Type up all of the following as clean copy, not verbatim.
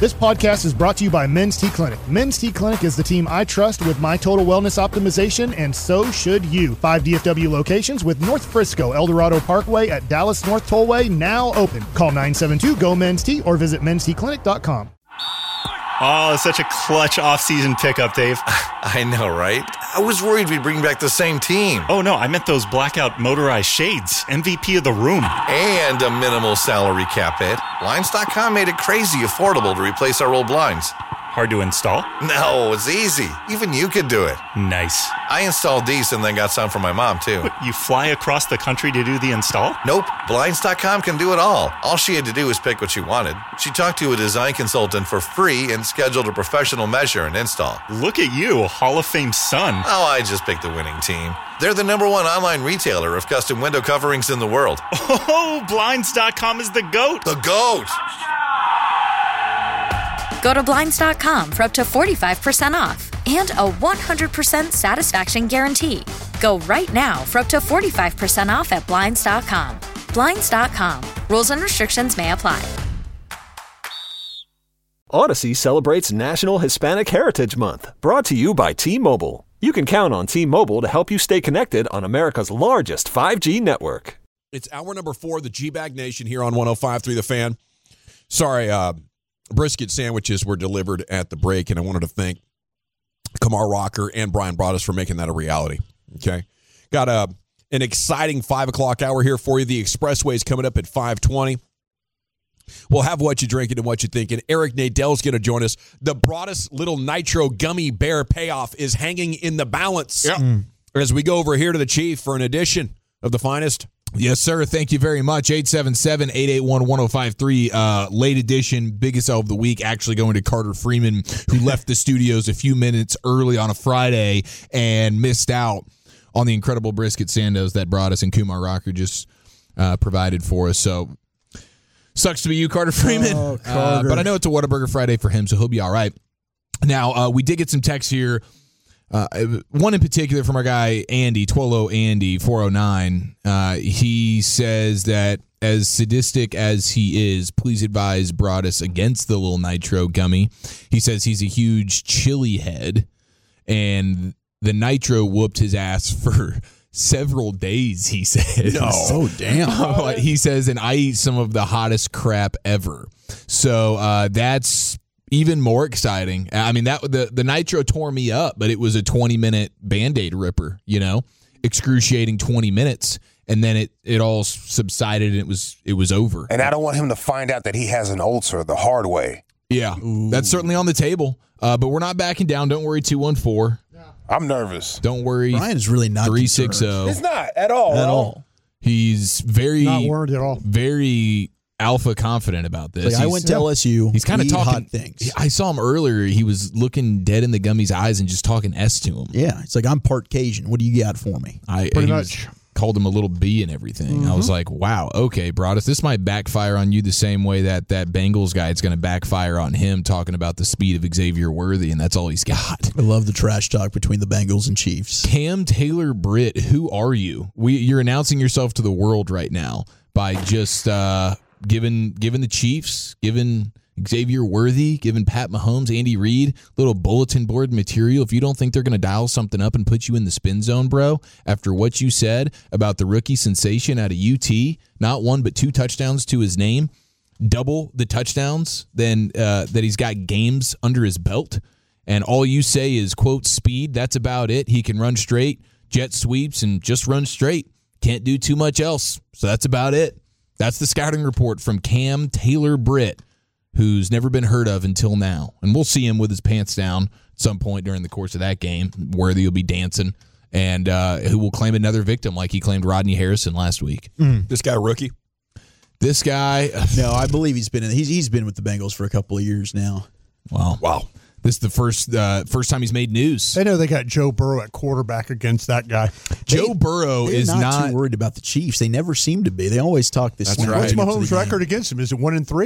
This podcast is brought to you by Men's T Clinic. Men's T Clinic is the team I trust with my total wellness optimization, and so should you. 5 DFW locations with North Frisco, Eldorado Parkway at Dallas North Tollway now open. Call 972-GO-MEN'S-T or visit mensteclinic.com. Oh, such a clutch off-season pickup, Dave. I know, right? I was worried we'd bring back the same team. Oh, no, I meant those blackout motorized shades. MVP of the room. And a minimal salary cap hit. Blinds.com made it crazy affordable to replace our old blinds. Hard to install? No, it's easy. Even you could do it. Nice. I installed these and then got some for my mom, too. What, you fly across the country to do the install? Nope. Blinds.com can do it all. All she had to do was pick what she wanted. She talked to a design consultant for free and scheduled a professional measure and install. Look at you, Hall of Fame son. Oh, I just picked the winning team. They're the #1 online retailer of custom window coverings in the world. Oh, Blinds.com is the GOAT. The GOAT! Go to Blinds.com for up to 45% off and a 100% satisfaction guarantee. Go right now for up to 45% off at Blinds.com. Blinds.com. Rules and restrictions may apply. Odyssey celebrates National Hispanic Heritage Month, brought to you by T-Mobile. You can count on T-Mobile to help you stay connected on America's largest 5G network. It's hour number 4 of the G-Bag Nation here on 105.3 The Fan. Sorry, brisket sandwiches were delivered at the break, and I wanted to thank Kamar Rocker and Brian Broaddus for making that a reality. Okay, got an exciting 5 o'clock hour here for you. The Expressway is coming up at 5:20. We'll have what you drinking and what you thinking. Eric Nadell's going to join us. The Broaddus Little Nitro Gummy Bear payoff is hanging in the balance as we go over here to the Chief for an edition of the finest. Yes, sir. Thank you very much. 877-881-1053. Late edition, biggest sell of the week, actually going to Carter Freeman, who left the studios a few minutes early on a Friday and missed out on the incredible brisket sandos that Broaddus and Kumar Rocker just provided for us. So, sucks to be you, Carter Freeman. Oh, Carter. But I know it's a Whataburger Friday for him, so he'll be all right. Now, we did get some texts here. One in particular from our guy, Andy, Twillo Andy, 409. He says that as sadistic as he is, please advise Broaddus against the Little Nitro Gummy. He says he's a huge chili head, and the Nitro whooped his ass for several days, he says. No. Oh, damn. He says, and I eat some of the hottest crap ever. So that's even more exciting. I mean, that the Nitro tore me up, but it was a 20-minute Band-Aid ripper, excruciating 20 minutes, and then it all subsided and it was over. And I don't want him to find out that he has an ulcer the hard way. Yeah, that's certainly on the table, but we're not backing down. Don't worry, 214. I'm nervous. Don't worry. Brian is really not 360. It's not at all. At all. He's very Not worried at all. very alpha confident about this. Like, I went to LSU. He's kind of talking hot things. I saw him earlier. He was looking dead in the Gummy's eyes and just talking S to him. Yeah, it's like, I'm part Cajun. What do you got for me? Pretty much. Called him a little B and everything. I was like, wow, okay, Broaddus, this might backfire on you the same way that Bengals guy is going to backfire on him, talking about the speed of Xavier Worthy, and that's all he's got. I love the trash talk between the Bengals and Chiefs. Cam Taylor Britt, who are you? You're announcing yourself to the world right now by just giving the Chiefs, giving Xavier Worthy, giving Pat Mahomes, Andy Reid, little bulletin board material. If you don't think they're going to dial something up and put you in the spin zone, bro, after what you said about the rookie sensation out of UT, not 1 but 2 touchdowns to his name, double the touchdowns that he's got games under his belt, and all you say is, quote, speed, that's about it. He can run straight, jet sweeps, and just run straight. Can't do too much else, so that's about it. That's the scouting report from Cam Taylor Britt, who's never been heard of until now. And we'll see him with his pants down at some point during the course of that game. Worthy will be dancing, and who will claim another victim like he claimed Rodney Harrison last week. This guy, rookie? This guy... No, I believe he's been with the Bengals for a couple of years now. Wow. This is the first time he's made news. They know they got Joe Burrow at quarterback against that guy. Joe Burrow is not too worried about the Chiefs. They never seem to be. They always talk this. That's right. What's Mahomes' record against him? Is it 1-3?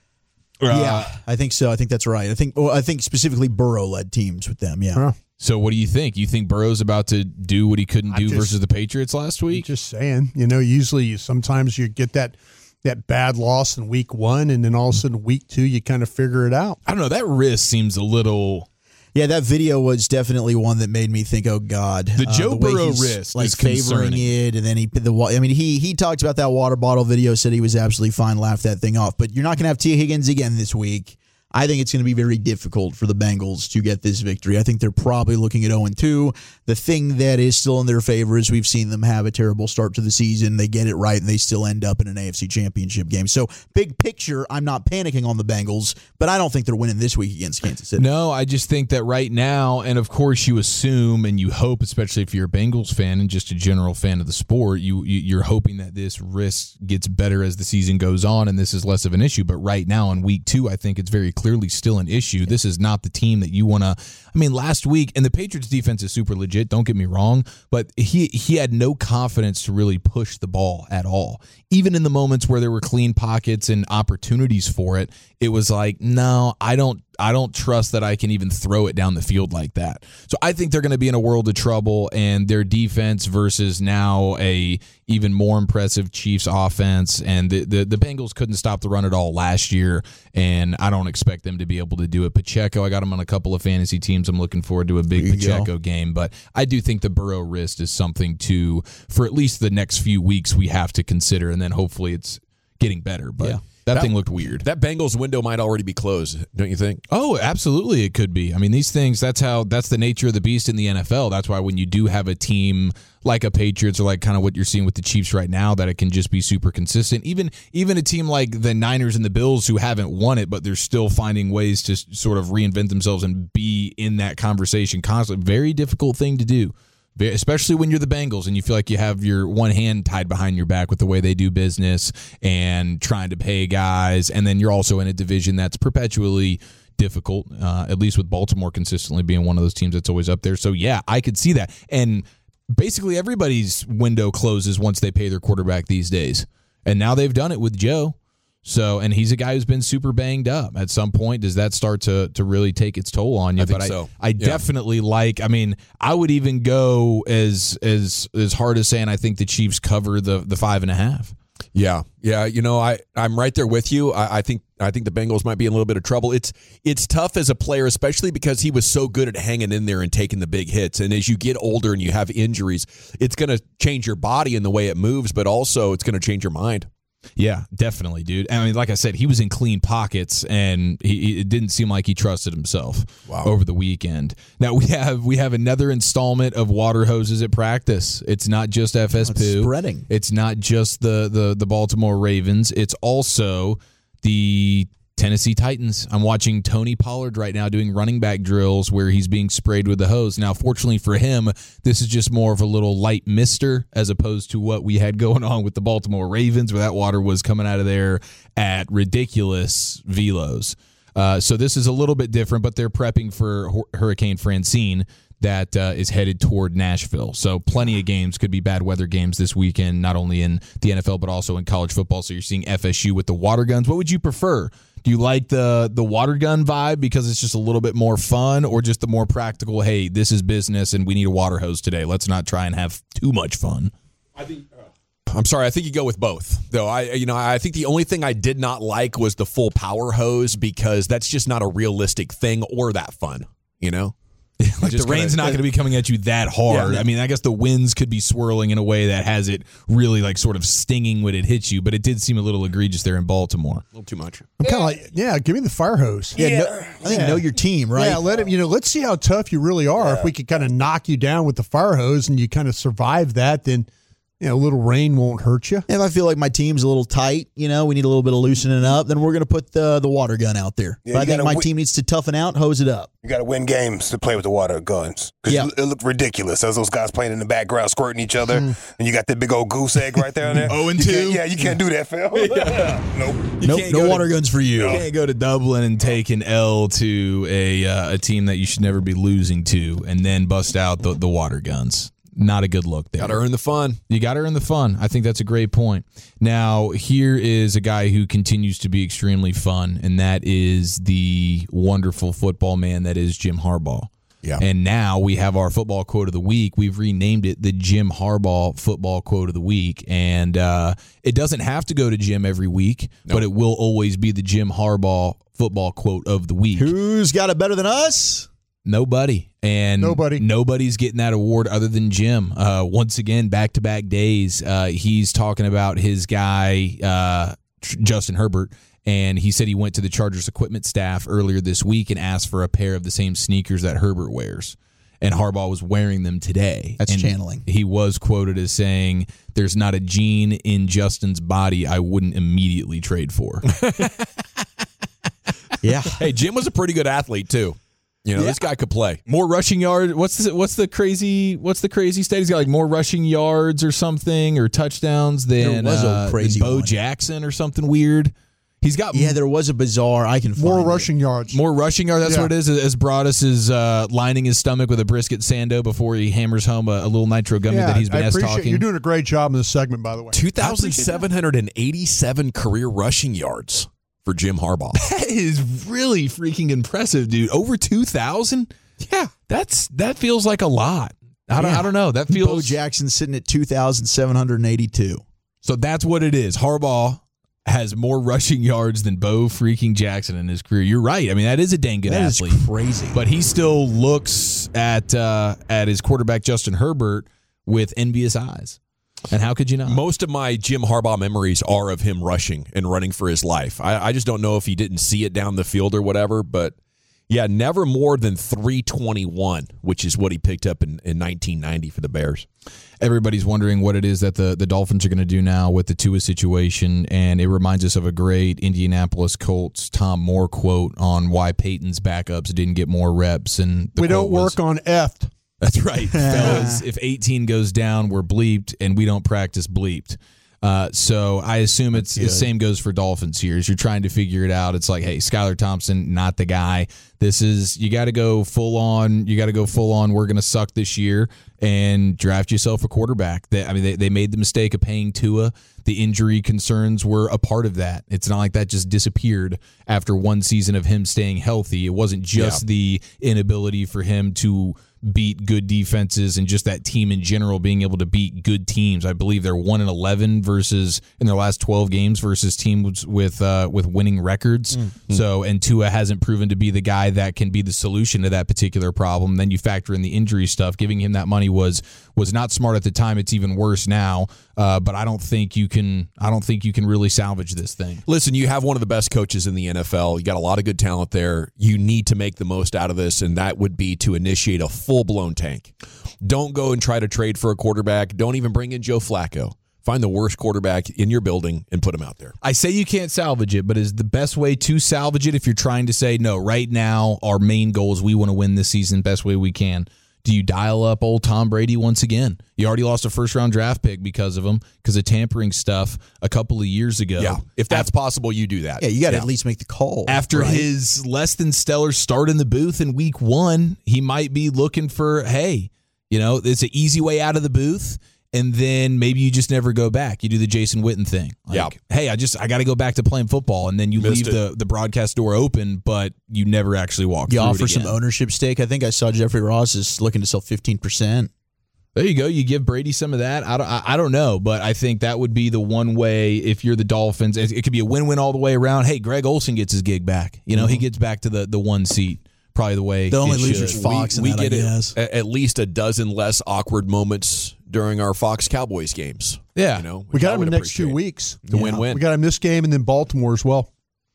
Yeah, I think so. I think that's right. I think specifically Burrow led teams with them. Yeah. Huh. So what do you think? You think Burrow's about to do what he couldn't do versus the Patriots last week? Just saying. Usually sometimes you get that that bad loss in week 1, and then all of a sudden week 2 you kind of figure it out. I don't know. That wrist seems a little. Yeah, that video was definitely one that made me think, oh God, the Joe Burrow is wrist is favoring concerning. it, and then he talked about that water bottle video, said he was absolutely fine, laughed that thing off. But you're not going to have T. Higgins again this week. I think it's going to be very difficult for the Bengals to get this victory. I think they're probably looking at 0-2. The thing that is still in their favor is we've seen them have a terrible start to the season. They get it right, and they still end up in an AFC Championship game. So, big picture, I'm not panicking on the Bengals, but I don't think they're winning this week against Kansas City. No, I just think that right now, and of course you assume and you hope, especially if you're a Bengals fan and just a general fan of the sport, you're hoping that this risk gets better as the season goes on and this is less of an issue. But right now in week 2, I think it's very clearly still an issue. This is not the team that you want to. I mean, last week, and the Patriots defense is super legit, don't get me wrong, but he had no confidence to really push the ball at all. Even in the moments where there were clean pockets and opportunities for it, it was like, no, I don't trust that I can even throw it down the field like that. So I think they're going to be in a world of trouble, and their defense versus now a even more impressive Chiefs offense, and the Bengals couldn't stop the run at all last year, and I don't expect them to be able to do it. Pacheco, I got him on a couple of fantasy teams. I'm looking forward to a big Pacheco game, but I do think the Burrow wrist is something for at least the next few weeks we have to consider, and then hopefully it's getting better. But that thing looked weird. That Bengals window might already be closed, don't you think? Oh, absolutely it could be. I mean, these things, that's the nature of the beast in the NFL. That's why when you do have a team like a Patriots or like kind of what you're seeing with the Chiefs right now, that it can just be super consistent. Even a team like the Niners and the Bills who haven't won it, but they're still finding ways to sort of reinvent themselves and be in that conversation constantly. Very difficult thing to do. Especially when you're the Bengals and you feel like you have your one hand tied behind your back with the way they do business and trying to pay guys. And then you're also in a division that's perpetually difficult, at least with Baltimore consistently being one of those teams that's always up there. So, yeah, I could see that. And basically everybody's window closes once they pay their quarterback these days. And now they've done it with Joe. So, and he's a guy who's been super banged up. At some point, does that start to really take its toll on you? I think so. I definitely I would even go as hard as saying I think the Chiefs cover the 5.5. Yeah. You know, I'm right there with you. I think the Bengals might be in a little bit of trouble. It's tough as a player, especially because he was so good at hanging in there and taking the big hits. And as you get older and you have injuries, it's going to change your body and the way it moves, but also it's going to change your mind. Yeah, definitely, dude. I mean, like I said, he was in clean pockets, and it didn't seem like he trusted himself over the weekend. Now we have another installment of water hoses at practice. It's not just FS Poo. Spreading. It's not just the Baltimore Ravens. It's also the Tennessee Titans. I'm watching Tony Pollard right now doing running back drills where he's being sprayed with the hose. Now, fortunately for him, this is just more of a little light mister as opposed to what we had going on with the Baltimore Ravens, where that water was coming out of there at ridiculous velos. So this is a little bit different, but they're prepping for Hurricane Francine that is headed toward Nashville. So plenty of games, could be bad weather games this weekend, not only in the NFL, but also in college football. So you're seeing FSU with the water guns. What would you prefer? Do you like the water gun vibe because it's just a little bit more fun, or just the more practical, hey, this is business and we need a water hose today. Let's not try and have too much fun. I'm sorry. I think you go with both, though. I think the only thing I did not like was the full power hose, because that's just not a realistic thing or that fun, you know? Like the rain's not going to be coming at you that hard. Yeah. I mean, I guess the winds could be swirling in a way that has it really like sort of stinging when it hits you, but it did seem a little egregious there in Baltimore. A little too much. I'm kind of like, give me the fire hose. I think know your team, right? Yeah, let's see how tough you really are. Yeah. If we could kind of knock you down with the fire hose and you kind of survive that, then a little rain won't hurt you. If I feel like my team's a little tight, we need a little bit of loosening up, then we're going to put the water gun out there. Yeah, but I think my team needs to toughen out, hose it up. You got to win games to play with the water guns. Because it looked ridiculous. As those guys playing in the background, squirting each other, and you got that big old goose egg right there. 0-2. You can't do that, Phil. Nope. No water guns for you. You can't go to Dublin and take an L to a team that you should never be losing to, and then bust out the water guns. Not a good look there. Got to earn the fun. You got to earn the fun. I think that's a great point. Now, here is a guy who continues to be extremely fun, and that is the wonderful football man that is Jim Harbaugh. Yeah. And now we have our football quote of the week. We've renamed it the Jim Harbaugh football quote of the week. And it doesn't have to go to Jim every week, but it will always be the Jim Harbaugh football quote of the week. Who's got it better than us? Nobody. And nobody's getting that award other than Jim. Once again, back-to-back days, he's talking about his guy, Justin Herbert, and he said he went to the Chargers equipment staff earlier this week and asked for a pair of the same sneakers that Herbert wears. And Harbaugh was wearing them today. That's and channeling. He was quoted as saying, "There's not a gene in Justin's body I wouldn't immediately trade for." Yeah. Hey, Jim was a pretty good athlete, too. This guy could play. More rushing yards. What's the crazy stat? He's got like more rushing yards or something, or touchdowns than Bo Jackson or something weird. He's got there was a bizarre. I can find more rushing yards. More rushing yards. That's what it is. As Broadus is lining his stomach with a brisket sando before he hammers home a little nitro gummy that he's been talking. You're doing a great job in this segment, by the way. 2,787 career rushing yards for Jim Harbaugh. That is really freaking impressive, dude. Over 2,000? Yeah, that feels like a lot. I don't know. That feels. Bo Jackson sitting at 2,782. So that's what it is. Harbaugh has more rushing yards than Bo freaking Jackson in his career. You're right. I mean, that is a dang good athlete. That is crazy. But he still looks at his quarterback, Justin Herbert, with envious eyes. And how could you not? Most of my Jim Harbaugh memories are of him rushing and running for his life. I just don't know if he didn't see it down the field or whatever, but yeah, never more than 321, which is what he picked up in 1990 for the Bears. Everybody's wondering what it is that the Dolphins are going to do now with the Tua situation, and it reminds us of a great Indianapolis Colts Tom Moore quote on why Peyton's backups didn't get more reps. And we don't work on effed. That's right, fellas. If 18 goes down, we're bleeped, and we don't practice bleeped. So I assume the same goes for Dolphins here. As you're trying to figure it out, it's like, hey, Skylar Thompson, not the guy. You got to go full on. You got to go full on. We're going to suck this year and draft yourself a quarterback. They made the mistake of paying Tua. The injury concerns were a part of that. It's not like that just disappeared after one season of him staying healthy. It wasn't just the inability for him to beat good defenses and just that team in general being able to beat good teams. I believe they're 1-11 versus in their last 12 games versus teams with winning records. Mm-hmm. So, and Tua hasn't proven to be the guy that can be the solution to that particular problem. Then you factor in the injury stuff. Giving him that money was not smart at the time. It's even worse now. But I don't think you can really salvage this thing. Listen, you have one of the best coaches in the NFL. You got a lot of good talent there. You need to make the most out of this, and that would be to initiate a full-blown tank. Don't go and try to trade for a quarterback. Don't even bring in Joe Flacco. Find the worst quarterback in your building and put him out there. I say you can't salvage it, but is the best way to salvage it if you're trying to say, no, right now our main goal is we want to win this season best way we can? Do you dial up old Tom Brady once again? You already lost a first-round draft pick because of him, because of tampering stuff a couple of years ago. Yeah, if that's possible, you do that. Yeah, you got to at least make the call. After his less than stellar start in the booth in week 1, he might be looking for, hey, it's an easy way out of the booth. And then maybe you just never go back. You do the Jason Witten thing. Hey, I got to go back to playing football. And then you leave the broadcast door open, but you never actually walk through it again. You offer some ownership stake. I think I saw Jeffrey Ross is looking to sell 15%. There you go. You give Brady some of that. I don't know, but I think that would be the one way if you're the Dolphins. It could be a win-win all the way around. Hey, Greg Olsen gets his gig back. He gets back to the one seat. Probably the way the only loser's Fox. We get at least a dozen less awkward moments during our Fox Cowboys games. Yeah, we got them in the next 2 weeks. The win-win. We got them this game and then Baltimore as well.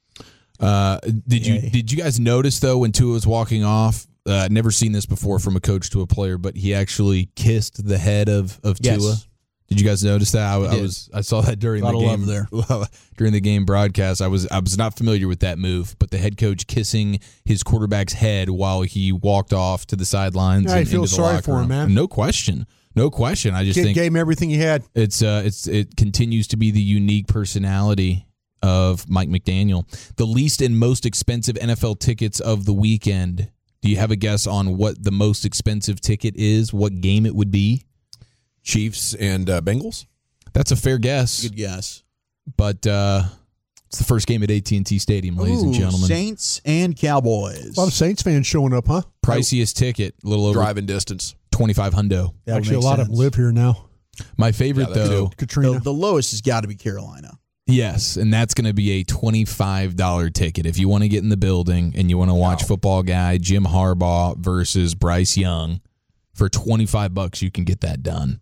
Did you guys notice though when Tua was walking off? Never seen this before from a coach to a player, but he actually kissed the head of Tua. Did you guys notice that? I saw that during the game there. During the game broadcast. I was not familiar with that move, but the head coach kissing his quarterback's head while he walked off to the sidelines. I feel sorry for him, man. No question. I just think gave him everything he had. It continues to be the unique personality of Mike McDaniel. The least and most expensive NFL tickets of the weekend. Do you have a guess on what the most expensive ticket is? What game it would be? Chiefs and Bengals? That's a fair guess. Good guess. But It's the first game at AT&T Stadium, ladies and gentlemen. Saints and Cowboys. A lot of Saints fans showing up, huh? Priciest ticket, a little over driving distance. 25 hundo. Actually, a lot of them live here now. My favorite, though, Katrina. The lowest has got to be Carolina. Yes, and that's going to be a $25 ticket. If you want to get in the building and you want to watch football guy Jim Harbaugh versus Bryce Young, for $25 you can get that done.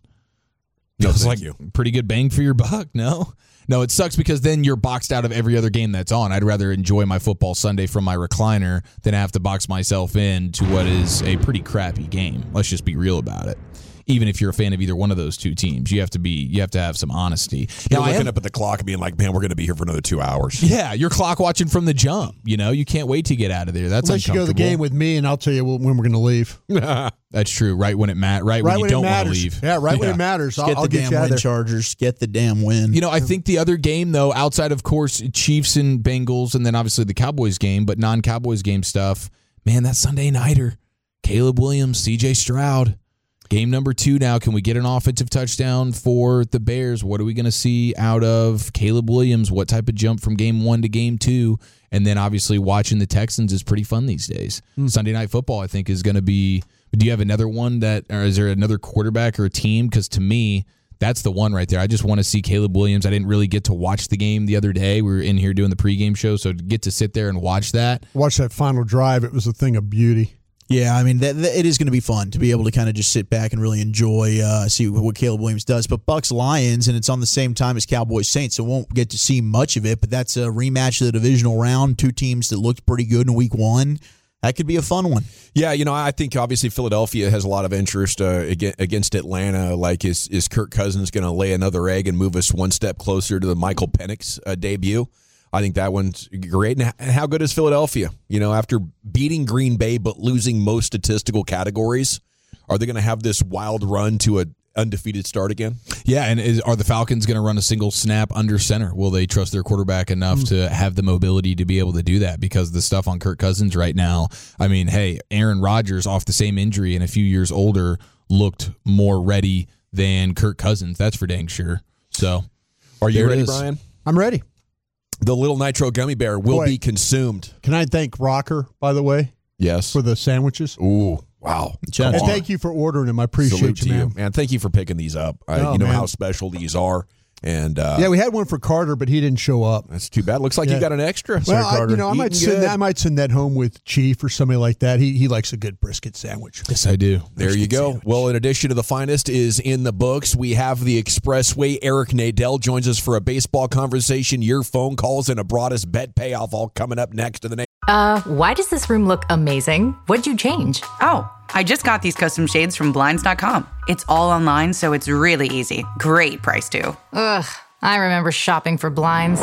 No, it's thank like you. Pretty good bang for your buck, no? No, it sucks because then you're boxed out of every other game that's on. I'd rather enjoy my football Sunday from my recliner than have to box myself in to what is a pretty crappy game. Let's just be real about it. Even if you're a fan of either one of those two teams, you have to have some honesty. You're looking up at the clock and being like, man, we're going to be here for another 2 hours. Yeah, you're clock watching from the jump. You can't wait to get out of there. That's unless you go to the game with me, and I'll tell you when we're going to leave. That's true. Right when it matters. Right when you don't want to leave. Yeah, when it matters. I'll get you out there. Chargers. Get the damn win. I think the other game, though, outside of course Chiefs and Bengals, and then obviously the Cowboys game, but non-Cowboys game stuff. Man, that Sunday nighter. Caleb Williams, C.J. Stroud. Game number 2 now. Can we get an offensive touchdown for the Bears? What are we going to see out of Caleb Williams? What type of jump from game 1 to game 2? And then obviously watching the Texans is pretty fun these days. Sunday Night Football, I think, is going to be. Do you have another one or is there another quarterback or a team? Because to me, that's the one right there. I just want to see Caleb Williams. I didn't really get to watch the game the other day. We were in here doing the pregame show, so to get to sit there and watch that. Watch that final drive. It was a thing of beauty. Yeah, I mean, it is going to be fun to be able to kind of just sit back and really enjoy, see what Caleb Williams does. But Bucs-Lions, and it's on the same time as Cowboys-Saints, so won't get to see much of it. But that's a rematch of the divisional round. 2 teams that looked pretty good in week 1. That could be a fun one. Yeah, I think obviously Philadelphia has a lot of interest against Atlanta. Like, is Kirk Cousins going to lay another egg and move us one step closer to the Michael Penix debut? I think that one's great. And how good is Philadelphia? After beating Green Bay but losing most statistical categories, are they going to have this wild run to an undefeated start again? Yeah, and are the Falcons going to run a single snap under center? Will they trust their quarterback enough to have the mobility to be able to do that? Because the stuff on Kirk Cousins right now, I mean, hey, Aaron Rodgers off the same injury and a few years older looked more ready than Kirk Cousins. That's for dang sure. So, are you ready, Brian? I'm ready. The little nitro gummy bear will be consumed. Can I thank Rocker, by the way? Yes. For the sandwiches. Ooh, wow. And thank you for ordering them. I appreciate you, man. Man, thank you for picking these up. How special these are. And we had one for Carter, but he didn't show up. That's too bad. Looks like you got an extra. Well, Carter. I might send that home with Chief or somebody like that. He likes a good brisket sandwich. Yes, I do. There you go. Sandwich. Well, in addition to the finest is in the books, we have the Expressway. Eric Nadel joins us for a baseball conversation, your phone calls, and a broadest bet payoff all coming up next to the name. Why does this room look amazing? What'd you change? Oh, I just got these custom shades from Blinds.com. It's all online, so it's really easy. Great price, too. Ugh. I remember shopping for blinds.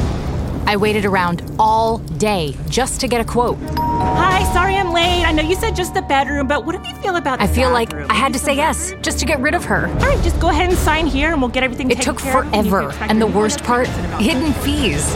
I waited around all day just to get a quote. Hi, sorry I'm late. I know you said just the bedroom, but what do you feel about the I feel bathroom? like I had to say yes just to get rid of her. All right, just go ahead and sign here and we'll get everything taken care of. It took forever, and the worst part, hidden fees.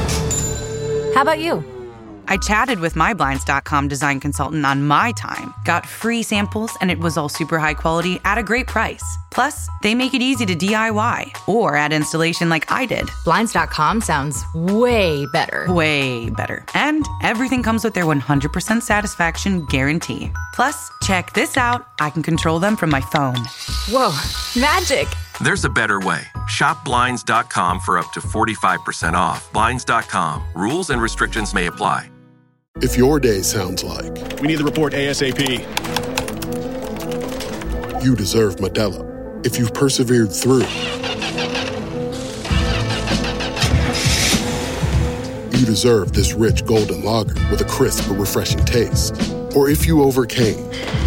How about you? I chatted with my Blinds.com design consultant on my time, got free samples, and it was all super high quality at a great price. Plus, they make it easy to DIY or add installation like I did. Blinds.com sounds way better. Way better. And everything comes with their 100% satisfaction guarantee. Plus, check this out. I can control them from my phone. Whoa, magic. There's a better way. Shop Blinds.com for up to 45% off. Blinds.com. Rules and restrictions may apply. If your day sounds like... We need the report ASAP. You deserve Modelo. If you've persevered through... You deserve this rich golden lager with a crisp but refreshing taste. Or if you overcame...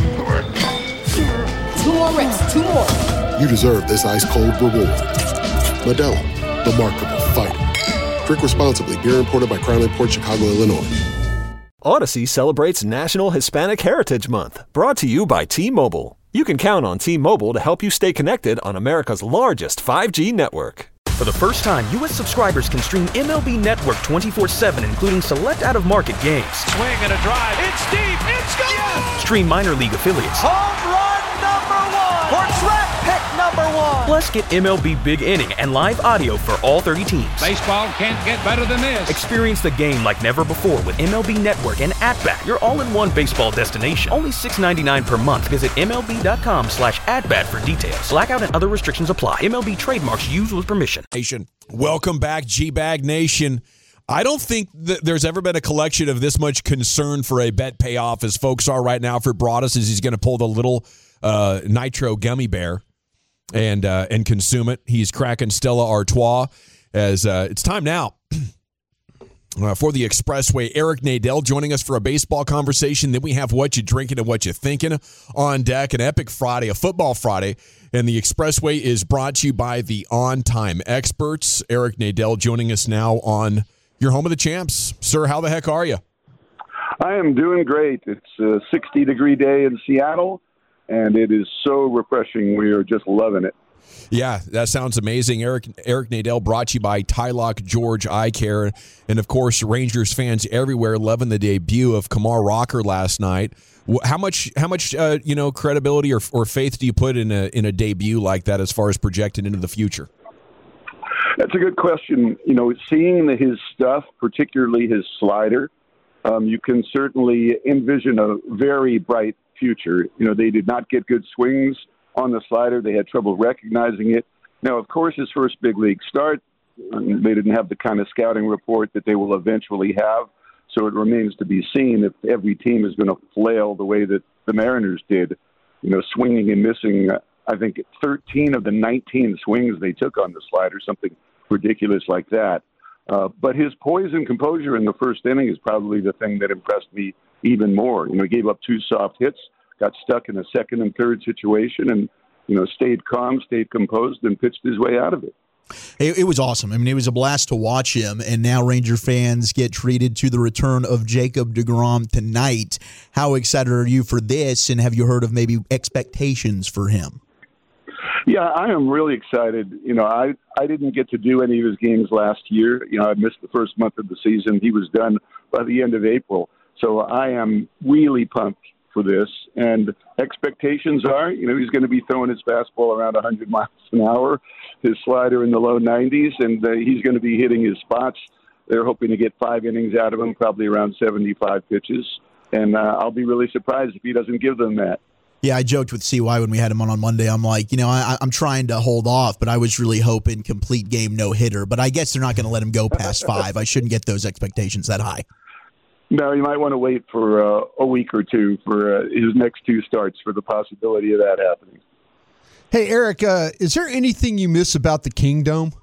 2 more reps, 2 more. You deserve this ice-cold reward. Modelo, the Remarkable Fighter. Drink responsibly. Beer imported by Crown Imports, Chicago, Illinois. Odyssey celebrates National Hispanic Heritage Month, brought to you by T-Mobile. You can count on T-Mobile to help you stay connected on America's largest 5G network. For the first time, U.S. subscribers can stream MLB Network 24/7, including select out-of-market games. Swing and a drive. It's deep. It's gone. Yes! Stream minor league affiliates. Home run number 1. Or draft pick number 1. Plus, get MLB Big Inning and live audio for all 30 teams. Baseball can't get better than this. Experience the game like never before with MLB Network and At-Bat, your all-in-one baseball destination. Only $6.99 per month. Visit MLB.com/at-bat for details. Blackout and other restrictions apply. MLB trademarks used with permission. Welcome back, G-Bag Nation. I don't think that there's ever been a collection of this much concern for a bet payoff as folks are right now for Broaddus, as he's going to pull the little nitro gummy bear and consume it. He's cracking Stella Artois as it's time now for the Expressway. Eric Nadel joining us for a baseball conversation. Then we have What You Drinking and What You Thinking on deck. An epic Friday, a football Friday. And the Expressway is brought to you by the On Time Experts. Eric Nadel joining us now on your home of the champs. Sir, how the heck are you? I am doing great. It's a 60-degree day in Seattle, and it is so refreshing. We are just loving it. Yeah, that sounds amazing. Eric Nadel brought to you by Tylock George Eye Care. And, of course, Rangers fans everywhere loving the debut of Kamar Rocker last night. How much credibility or faith do you put in a debut like that as far as projecting into the future? That's a good question. Seeing his stuff, particularly his slider, you can certainly envision a very bright future. They did not get good swings on the slider. They had trouble recognizing it. Now, of course, his first big league start, they didn't have the kind of scouting report that they will eventually have. So it remains to be seen if every team is going to flail the way that the Mariners did, swinging and missing, I think, 13 of the 19 swings they took on the slider, something ridiculous like that. But his poise and composure in the first inning is probably the thing that impressed me even more. He gave up 2 soft hits, got stuck in a second and third situation, and, stayed calm, stayed composed, and pitched his way out of it. It was awesome. I mean, it was a blast to watch him, and now Ranger fans get treated to the return of Jacob deGrom tonight. How excited are you for this, and have you heard of maybe expectations for him? Yeah, I am really excited. I didn't get to do any of his games last year. I missed the first month of the season. He was done by the end of April. So I am really pumped for this. And expectations are, he's going to be throwing his fastball around 100 miles an hour, his slider in the low 90s, and he's going to be hitting his spots. They're hoping to get 5 innings out of him, probably around 75 pitches. And I'll be really surprised if he doesn't give them that. Yeah, I joked with CY when we had him on Monday. I'm like, I'm trying to hold off, but I was really hoping complete game no-hitter. But I guess they're not going to let him go past 5. I shouldn't get those expectations that high. No, you might want to wait for a week or two for his next 2 starts for the possibility of that happening. Hey, Eric, is there anything you miss about the Kingdome?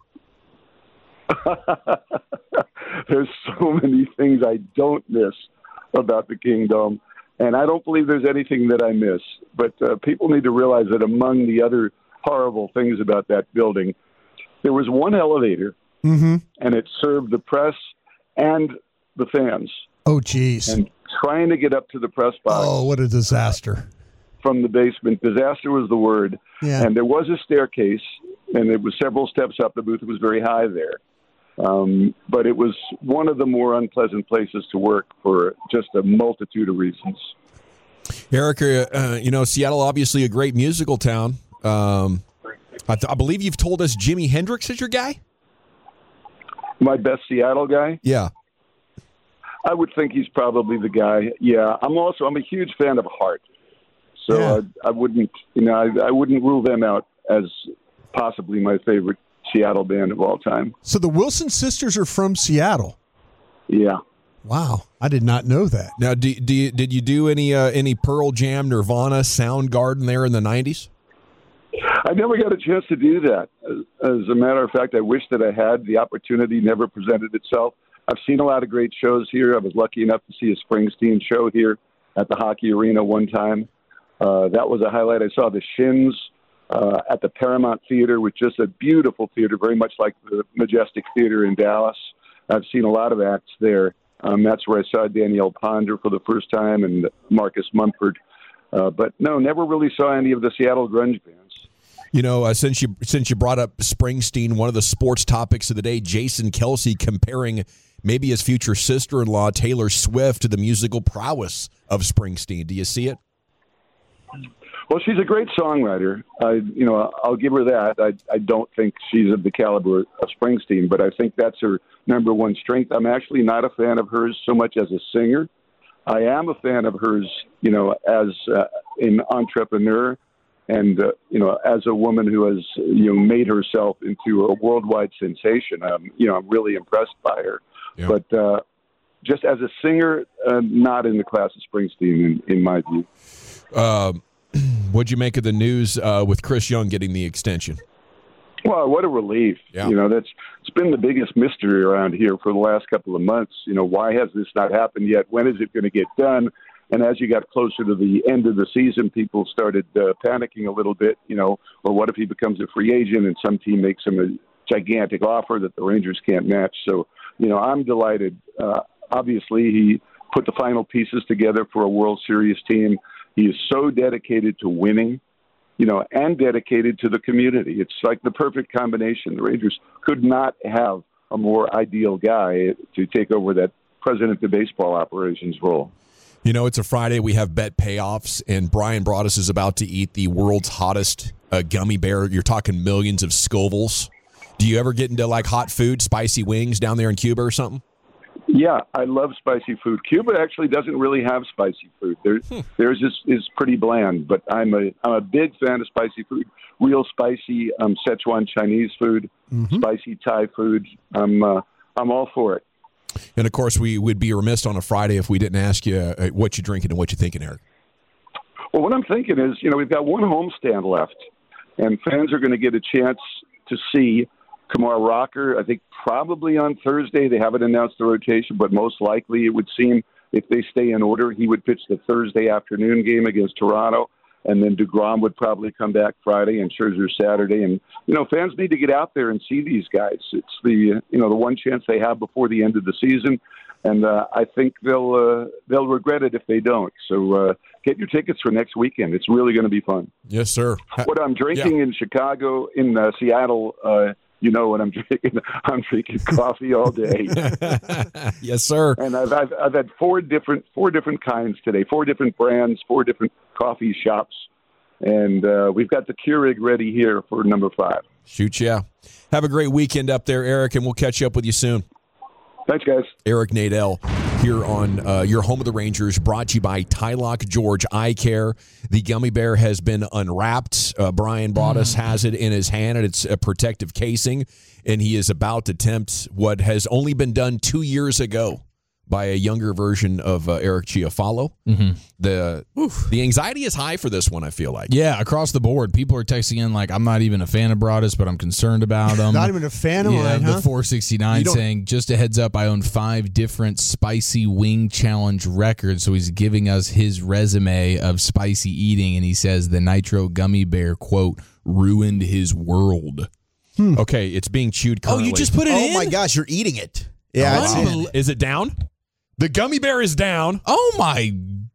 There's so many things I don't miss about the Kingdome. And I don't believe there's anything that I miss. But people need to realize that among the other horrible things about that building, there was one elevator, and it served the press and the fans. Oh, geez. And trying to get up to the press box. Oh, what a disaster. From the basement. Disaster was the word. Yeah. And there was a staircase, and it was several steps up. The booth was very high there. But it was one of the more unpleasant places to work for just a multitude of reasons. Eric, Seattle, obviously a great musical town. I believe you've told us Jimi Hendrix is your guy? My best Seattle guy? Yeah. I would think he's probably the guy. Yeah. I'm a huge fan of Heart. So yeah. I wouldn't rule them out as possibly my favorite Seattle band of all time. So the Wilson sisters are from Seattle. Yeah. Wow, I did not know that. Now, did you do any Pearl Jam, Nirvana, Soundgarden there in the 90s? I never got a chance to do that. As a matter of fact, I wish that I had. The opportunity never presented itself. I've seen a lot of great shows here. I was lucky enough to see a Springsteen show here at the Hockey Arena one time. That was a highlight. I saw the Shins at the Paramount Theater, which is a beautiful theater, very much like the Majestic Theater in Dallas. I've seen a lot of acts there. That's where I saw Danielle Ponder for the first time and Marcus Mumford. But no, never really saw any of the Seattle grunge bands. Since you brought up Springsteen, one of the sports topics of the day, Jason Kelce comparing maybe his future sister-in-law, Taylor Swift, to the musical prowess of Springsteen. Do you see it? Well, she's a great songwriter. I'll give her that. I don't think she's of the caliber of Springsteen, but I think that's her number one strength. I'm actually not a fan of hers so much as a singer. I am a fan of hers, as an entrepreneur and, as a woman who has, made herself into a worldwide sensation. I'm really impressed by her. Yeah. But just as a singer, not in the class of Springsteen, in my view. What'd you make of the news with Chris Young getting the extension? Well, what a relief. Yeah. It's been the biggest mystery around here for the last couple of months. Why has this not happened yet? When is it going to get done? And as you got closer to the end of the season, people started panicking a little bit, or what if he becomes a free agent and some team makes him a gigantic offer that the Rangers can't match? So, I'm delighted. Obviously, he put the final pieces together for a World Series team. He is so dedicated to winning, and dedicated to the community. It's like the perfect combination. The Rangers could not have a more ideal guy to take over that president of baseball operations role. It's a Friday. We have bet payoffs, and Brian Broaddus is about to eat the world's hottest gummy bear. You're talking millions of Scovilles. Do you ever get into, hot food, spicy wings down there in Cuba or something? Yeah, I love spicy food. Cuba actually doesn't really have spicy food. Theirs is pretty bland, but I'm a big fan of spicy food. Real spicy Szechuan Chinese food, spicy Thai food. I'm all for it. And of course, we would be remiss on a Friday if we didn't ask you what you're drinking and what you're thinking, Eric. Well, what I'm thinking is, we've got one homestand left, and fans are going to get a chance to see Kumar Rocker, I think probably on Thursday. They haven't announced the rotation, but most likely it would seem if they stay in order, he would pitch the Thursday afternoon game against Toronto, and then DeGrom would probably come back Friday and Scherzer Saturday. And, fans need to get out there and see these guys. It's the one chance they have before the end of the season, and I think they'll regret it if they don't. So get your tickets for next weekend. It's really going to be fun. Yes, sir. What I'm drinking in Chicago, in Seattle, you know what I'm drinking? I'm drinking coffee all day. Yes, sir. And I've had four different kinds today, 4 different brands, 4 different coffee shops, and we've got the Keurig ready here for number 5. Shoot, yeah. Have a great weekend up there, Eric, and we'll catch up with you soon. Thanks, guys. Eric Nadel here on your home of the Rangers, brought to you by Tylock George Eye Care. The gummy bear has been unwrapped. Brian Broaddus has it in his hand, and it's a protective casing, and he is about to attempt what has only been done 2 years ago by a younger version of Eric Chiafalo. Mm-hmm. The anxiety is high for this one, I feel like. Yeah, across the board. People are texting in I'm not even a fan of Broaddus, but I'm concerned about him. Not even a fan of mine, huh? The 469 saying, just a heads up, I own 5 different spicy wing challenge records. So he's giving us his resume of spicy eating, and he says the Nitro Gummy Bear, quote, ruined his world. Okay, it's being chewed currently. Oh, you just put it in? Oh, my gosh, you're eating it. Yeah, it's in. Is it down? The gummy bear is down. Oh, my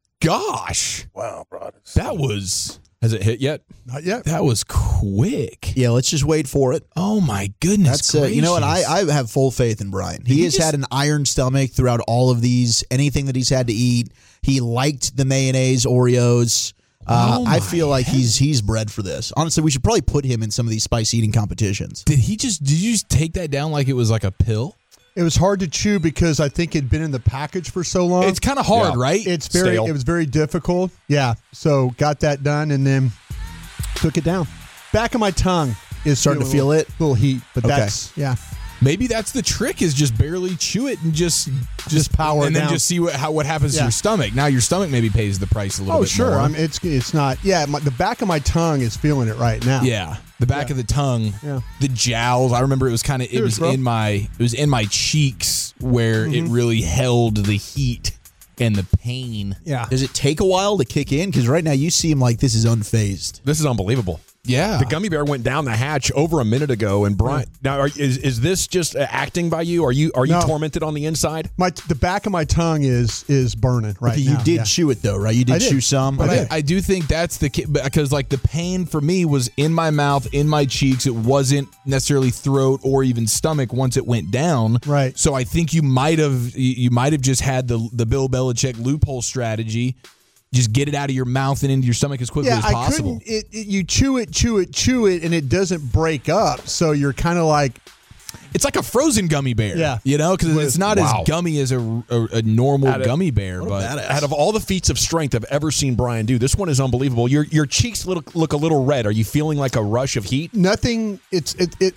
gosh. Wow, Broaddus. That was... Has it hit yet? Not yet. That was quick. Yeah, let's just wait for it. Oh, my goodness. That's you know what? I have full faith in Brian. He has had an iron stomach throughout all of these. Anything that he's had to eat. He liked the mayonnaise Oreos. I feel like he's bred for this. Honestly, we should probably put him in some of these spice eating competitions. Did you just take that down like it was like a pill? It was hard to chew because I think it'd been in the package for so long. It's kind of hard, right? It was very difficult. Yeah. So got that done and then took it down. Back of my tongue is starting to feel it. Little heat, but yeah. Maybe that's the trick, is just barely chew it and just power and it then down. just see what happens to your stomach. Now your stomach maybe pays the price a little bit more. Oh, sure. It's not. Yeah, the back of my tongue is feeling it right now. Yeah. The back of the tongue, the jowls. I remember it was in my cheeks where it really held the heat and the pain. Yeah. Does it take a while to kick in? Because right now you seem like this is unfazed. This is unbelievable. Yeah. The gummy bear went down the hatch over a minute ago, and Brian. Now, is this just acting by you? Are you tormented on the inside? The back of my tongue is burning right now. You did chew it though, right? You did chew some. But I do think that's because the pain for me was in my mouth, in my cheeks. It wasn't necessarily throat or even stomach once it went down. Right. So I think you might have just had the Bill Belichick loophole strategy. just get it out of your mouth and into your stomach as quickly as possible. You chew it, and it doesn't break up. So you're kind of like, it's like a frozen gummy bear. Yeah, because it's not as gummy as a normal gummy bear. But out of all the feats of strength I've ever seen Brian do, this one is unbelievable. Your cheeks look a little red. Are you feeling like a rush of heat? Nothing. It's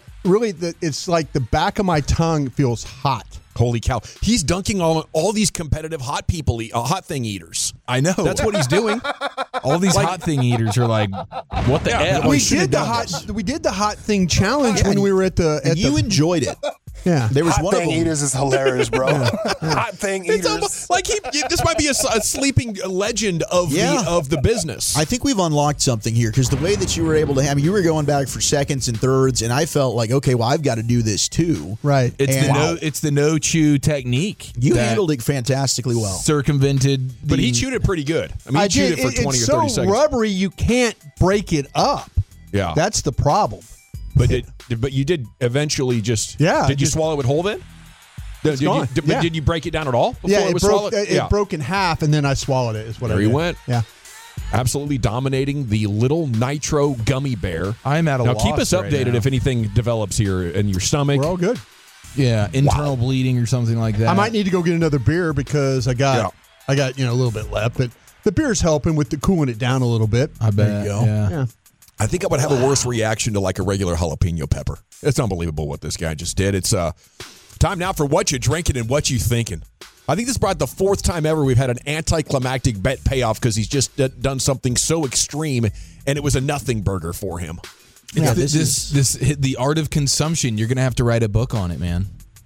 like the back of my tongue feels hot. Holy cow. He's dunking all these competitive hot people, hot thing eaters. I know. That's what he's doing. All these hot thing eaters are like, what the hell? We did the hot thing challenge when we were at the. You enjoyed it. Yeah, there was hot one of thing them. Eaters is hilarious, bro. Hot thing eaters. It's almost like this might be a sleeping legend of the business. I think we've unlocked something here because the way that you were able to you were going back for seconds and thirds, and I felt like, okay, well, I've got to do this too. Right. It's the no chew technique. You handled it fantastically well. Circumvented, but he chewed it pretty good. I mean, he chewed it for 20 or 30 seconds. It's so rubbery, you can't break it up. Yeah, that's the problem. But you did eventually just. Yeah. Did you swallow it whole then? Did you break it down at all? It broke in half, and then I swallowed it. Is what I did. There you went. Yeah. Absolutely dominating the little nitro gummy bear. I'm at a loss. Now keep us updated if anything develops here in your stomach. We're all good. Yeah, internal bleeding or something like that. I might need to go get another beer because I got a little bit left, but the beer's helping with cooling it down a little bit. I bet. There you go. Yeah. I think I would have a worse reaction to like a regular jalapeno pepper. It's unbelievable what this guy just did. It's time now for What You Drinking and What You Thinking. I think this brought the fourth time ever we've had an anticlimactic bet payoff because he's just done something so extreme, and it was a nothing burger for him. Yeah, the art of consumption. You're going to have to write a book on it, man.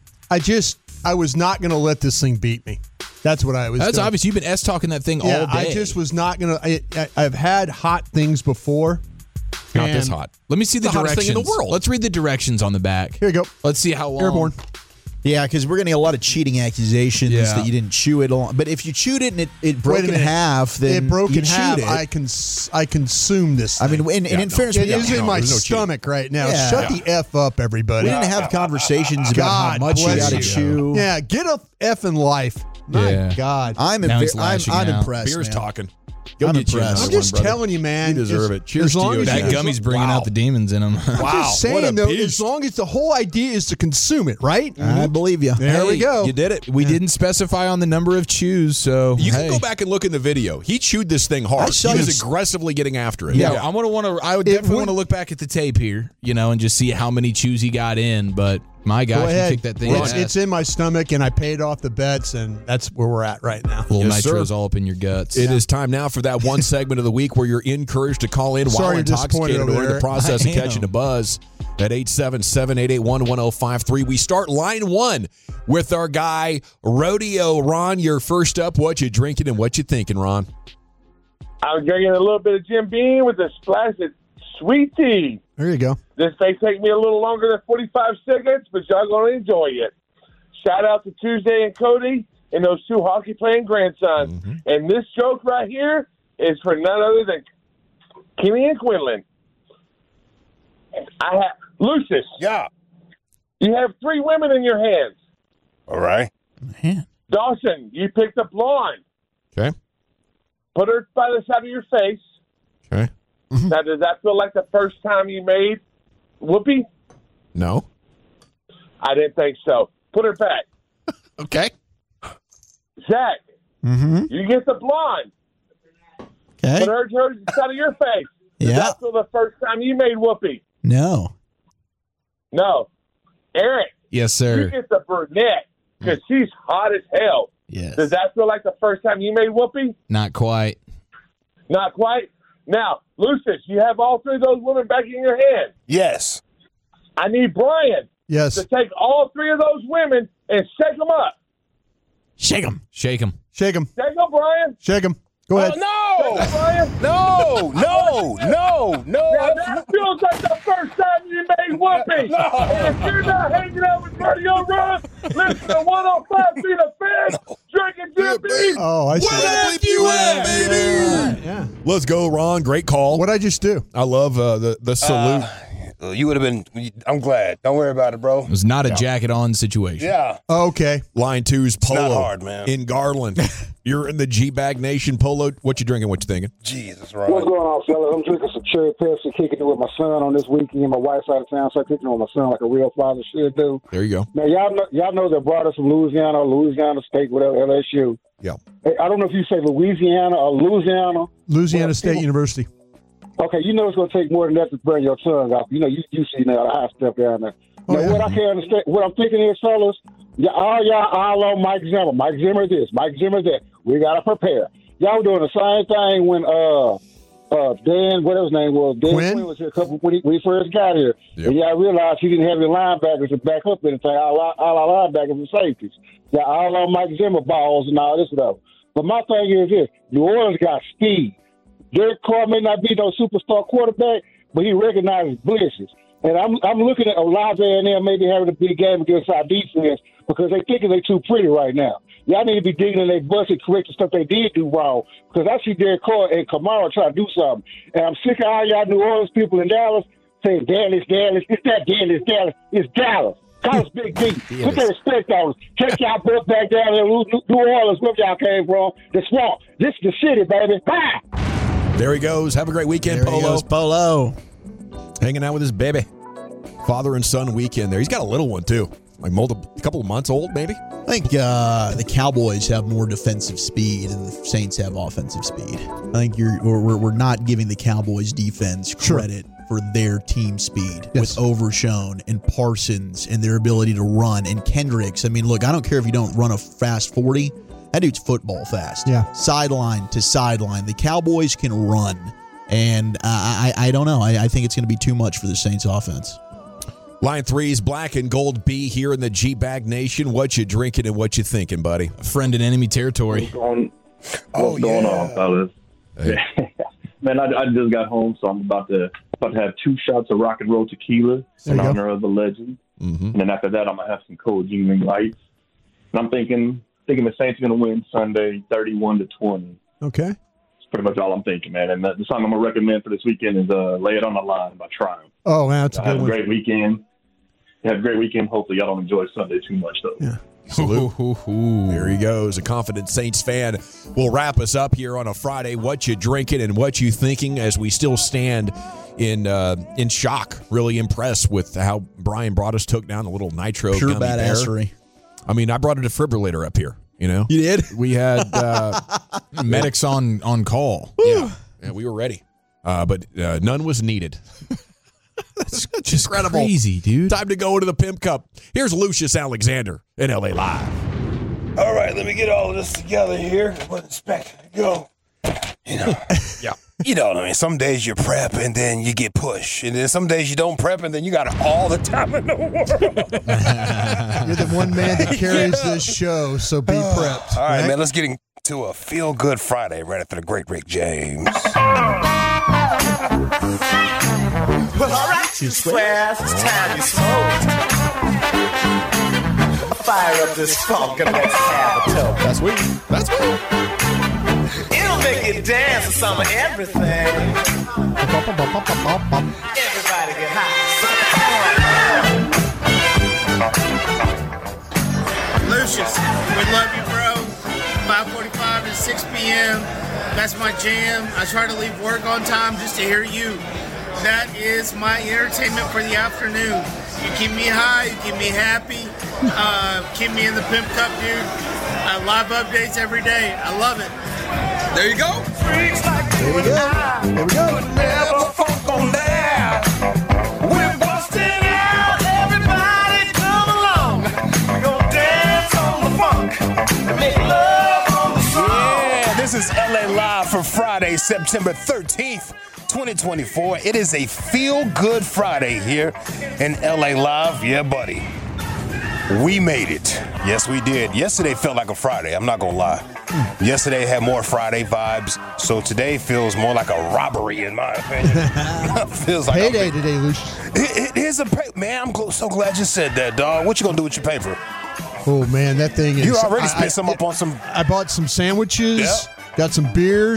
I was not going to let this thing beat me. That's what I was. That's obvious. You've been S-talking that thing all day. I just was not going to. I've had hot things before. Not this hot. Let me see the directions. Thing in the world. Let's read the directions on the back. Here you go. Let's see how long. Airborne. Yeah, because we're getting a lot of cheating accusations that you didn't chew it all. But if you chewed it and it broke in half, then it broke in half. I consumed this thing. I mean, in fairness, it is in my stomach right now. Yeah. Shut the F up, everybody. We didn't have conversations about how much you got to chew. Yeah, get a F in life. My God. I'm impressed. Beer's man. talking. I'm impressed. I'm just telling you, man. You deserve it. Cheers to you. That gummy's bringing out the demons in him. I'm just saying, though, as long as the whole idea is to consume it, right? I believe you. There we go. You did it. We didn't specify on the number of chews, so you can go back and look in the video. He chewed this thing hard. He was aggressively getting after it. Yeah, I would definitely want to look back at the tape here, and just see how many chews he got in. But my gosh, you kicked that thing. It's in my stomach, and I paid off the bets, and that's where we're at right now. Little nitro's all up in your guts. It is time now for that one segment of the week where you're encouraged to call in while intoxicated or in the process of catching a buzz at 877-881-1053. We start line one with our guy, Rodeo Ron. You're first up. What you drinking and what you thinking, Ron? I'm drinking a little bit of Jim Beam with a splash of sweet tea. There you go. This may take me a little longer than 45 seconds, but y'all going to enjoy it. Shout out to Tuesday and Cody and those two hockey-playing grandsons. Mm-hmm. And this joke right here is for none other than Kenny and Quinlan. Lucius. Yeah. You have 3 women in your hands. All right. Man. Dawson, you picked a blonde. Okay. Put her by the side of your face. Okay. Now, does that feel like the first time you made Whoopi? No. I didn't think so. Put her back. Okay. Zach, you get the blonde. Okay. Put her to the side of your face. Does that feel the first time you made Whoopi? No. No. Eric. Yes, sir. You get the brunette because she's hot as hell. Yes. Does that feel like the first time you made Whoopi? Not quite. Not quite? Now, Lucius, you have all 3 of those women back in your hand. Yes. I need Brian to take all 3 of those women and shake them up. Shake them. Shake them. Shake them. Shake them, Brian. Shake them. Go ahead. Oh, no! Brian. No. Now, that feels like the first time you made Whoopi. And if you're not hanging out with Radio Ron, listen to 105 through the fan, drinking Jim Beam. Oh, I see. Where the you at, baby? Yeah. Let's go, Ron. Great call. What'd I just do? I love the salute. You would have been. I'm glad. Don't worry about it, bro. It was not a jacket on situation. Yeah. Okay. Line 2's Polo. Not hard, man. In Garland. You're in the G-Bag Nation. Polo, what you drinking? What you thinking? Jesus, right. What's going on, fellas? I'm drinking some cherry Pepsi, kicking it with my son on this weekend. My wife's out of town, so I'm kicking it with my son like a real father should do. There you go. Now, y'all know they brought us from Louisiana State, whatever, LSU. Yeah. Hey, I don't know if you say Louisiana or Louisiana. Louisiana State University. Okay, you know it's going to take more than that to burn your tongue off. You know, you see now the high stuff down there. Now, what I can't understand, what I'm thinking is, fellas, all on Mike Zimmer. Mike Zimmer this, Mike Zimmer that. We got to prepare. Y'all doing the same thing when Dan, whatever his name was, Dan Quinn was here when he first got here. Yep. And y'all realized he didn't have any linebackers to back up anything, all our linebackers and safeties. Y'all all on Mike Zimmer balls and all this stuff. But my thing is this, New Orleans got speed. Derek Carr may not be no superstar quarterback, but he recognizes blitzes. And I'm looking at Olave and them maybe having a big game against our defense because they thinking they too pretty right now. Y'all need to be digging in their butts and correct the stuff they did do wrong. Because I see Derek Carr and Kamara try to do something. And I'm sick of all y'all New Orleans people in Dallas saying, Dallas. It's not Dallas. It's Dallas. Call us Big D. Put that respect on us. Take y'all both back down there in New Orleans, where y'all came from. The swamp. This is the city, baby. Bye. There he goes. Have a great weekend, there Polo. He goes, Polo. Hanging out with his baby. Father and son weekend there. He's got a little one, too. Like a couple of months old, maybe? I think the Cowboys have more defensive speed and the Saints have offensive speed. I think we're not giving the Cowboys defense credit for their team speed with Overshown and Parsons and their ability to run and Kendricks. I mean, look, I don't care if you don't run a fast 40. That dude's football fast. Yeah. Sideline to sideline. The Cowboys can run. And I don't know. I think it's going to be too much for the Saints offense. Line 3's Black and Gold B here in the G-Bag Nation. What you drinking and what you thinking, buddy? Friend in enemy territory. What's going on, fellas? Hey. Man, I just got home, so I'm about to have 2 shots of rock and roll tequila in honor of the legend. Mm-hmm. And then after that, I'm going to have some cold Yuengling Lights. And I'm thinking the Saints are going to win Sunday 31-20. Okay. That's pretty much all I'm thinking, man. And the song I'm going to recommend for this weekend is Lay It on the Line by Triumph. Oh, man, that's a good one. Have a great weekend. Have a great weekend. Hopefully y'all don't enjoy Sunday too much, though. Yeah. Salute. There he goes, a confident Saints fan. We'll wrap us up here on a Friday. What you drinking and what you thinking as we still stand in shock, really impressed with how Brian Broaddus took down the little nitro pure gummy badassery. bear. I mean, I brought a defibrillator up here, you know? You did? We had medics on call. Yeah, we were ready. But none was needed. That's just incredible. Crazy, dude. Time to go into the Pimp Cup. Here's Lucius Alexander in LA Live. All right, let me get all of this together here. What expect to go? You know, yeah. You know what I mean? Some days you prep and then you get pushed, and then some days you don't prep and then you got all the time in the world. You're the one man that carries this show, so be prepped. All right, man. Let's get into a Feel Good Friday right after the great Rick James. Well, all right, you squares, it's time you smoke. Fire up this funk and let's have a toke. That's sweet. That's sweet. It'll make you dance to some of everything. Everybody get high. Lucius, we love you, bro. 5:45 to 6 p.m. That's my jam. I try to leave work on time just to hear you. That is my entertainment for the afternoon. You keep me high, you keep me happy, keep me in the Pimp Cup, dude. Live updates every day. I love it. There you go. There we go. There we go. Never funk on that. We're busting out. Everybody come along. We're gonna dance on the funk and make love on the song. Yeah, this is LA Live for Friday, September 13th. 2024. It is a feel-good Friday here in LA Live. Yeah, buddy. We made it. Yes, we did. Yesterday felt like a Friday. I'm not going to lie. Yesterday had more Friday vibes. So today feels more like a robbery, in my opinion. Feels like payday today, Lucius. It is a pay. Man, I'm so glad you said that, dog. What you going to do with your paper? Oh, man, that thing is. You already spent some up on some. I bought some sandwiches. Yep. Got some beers.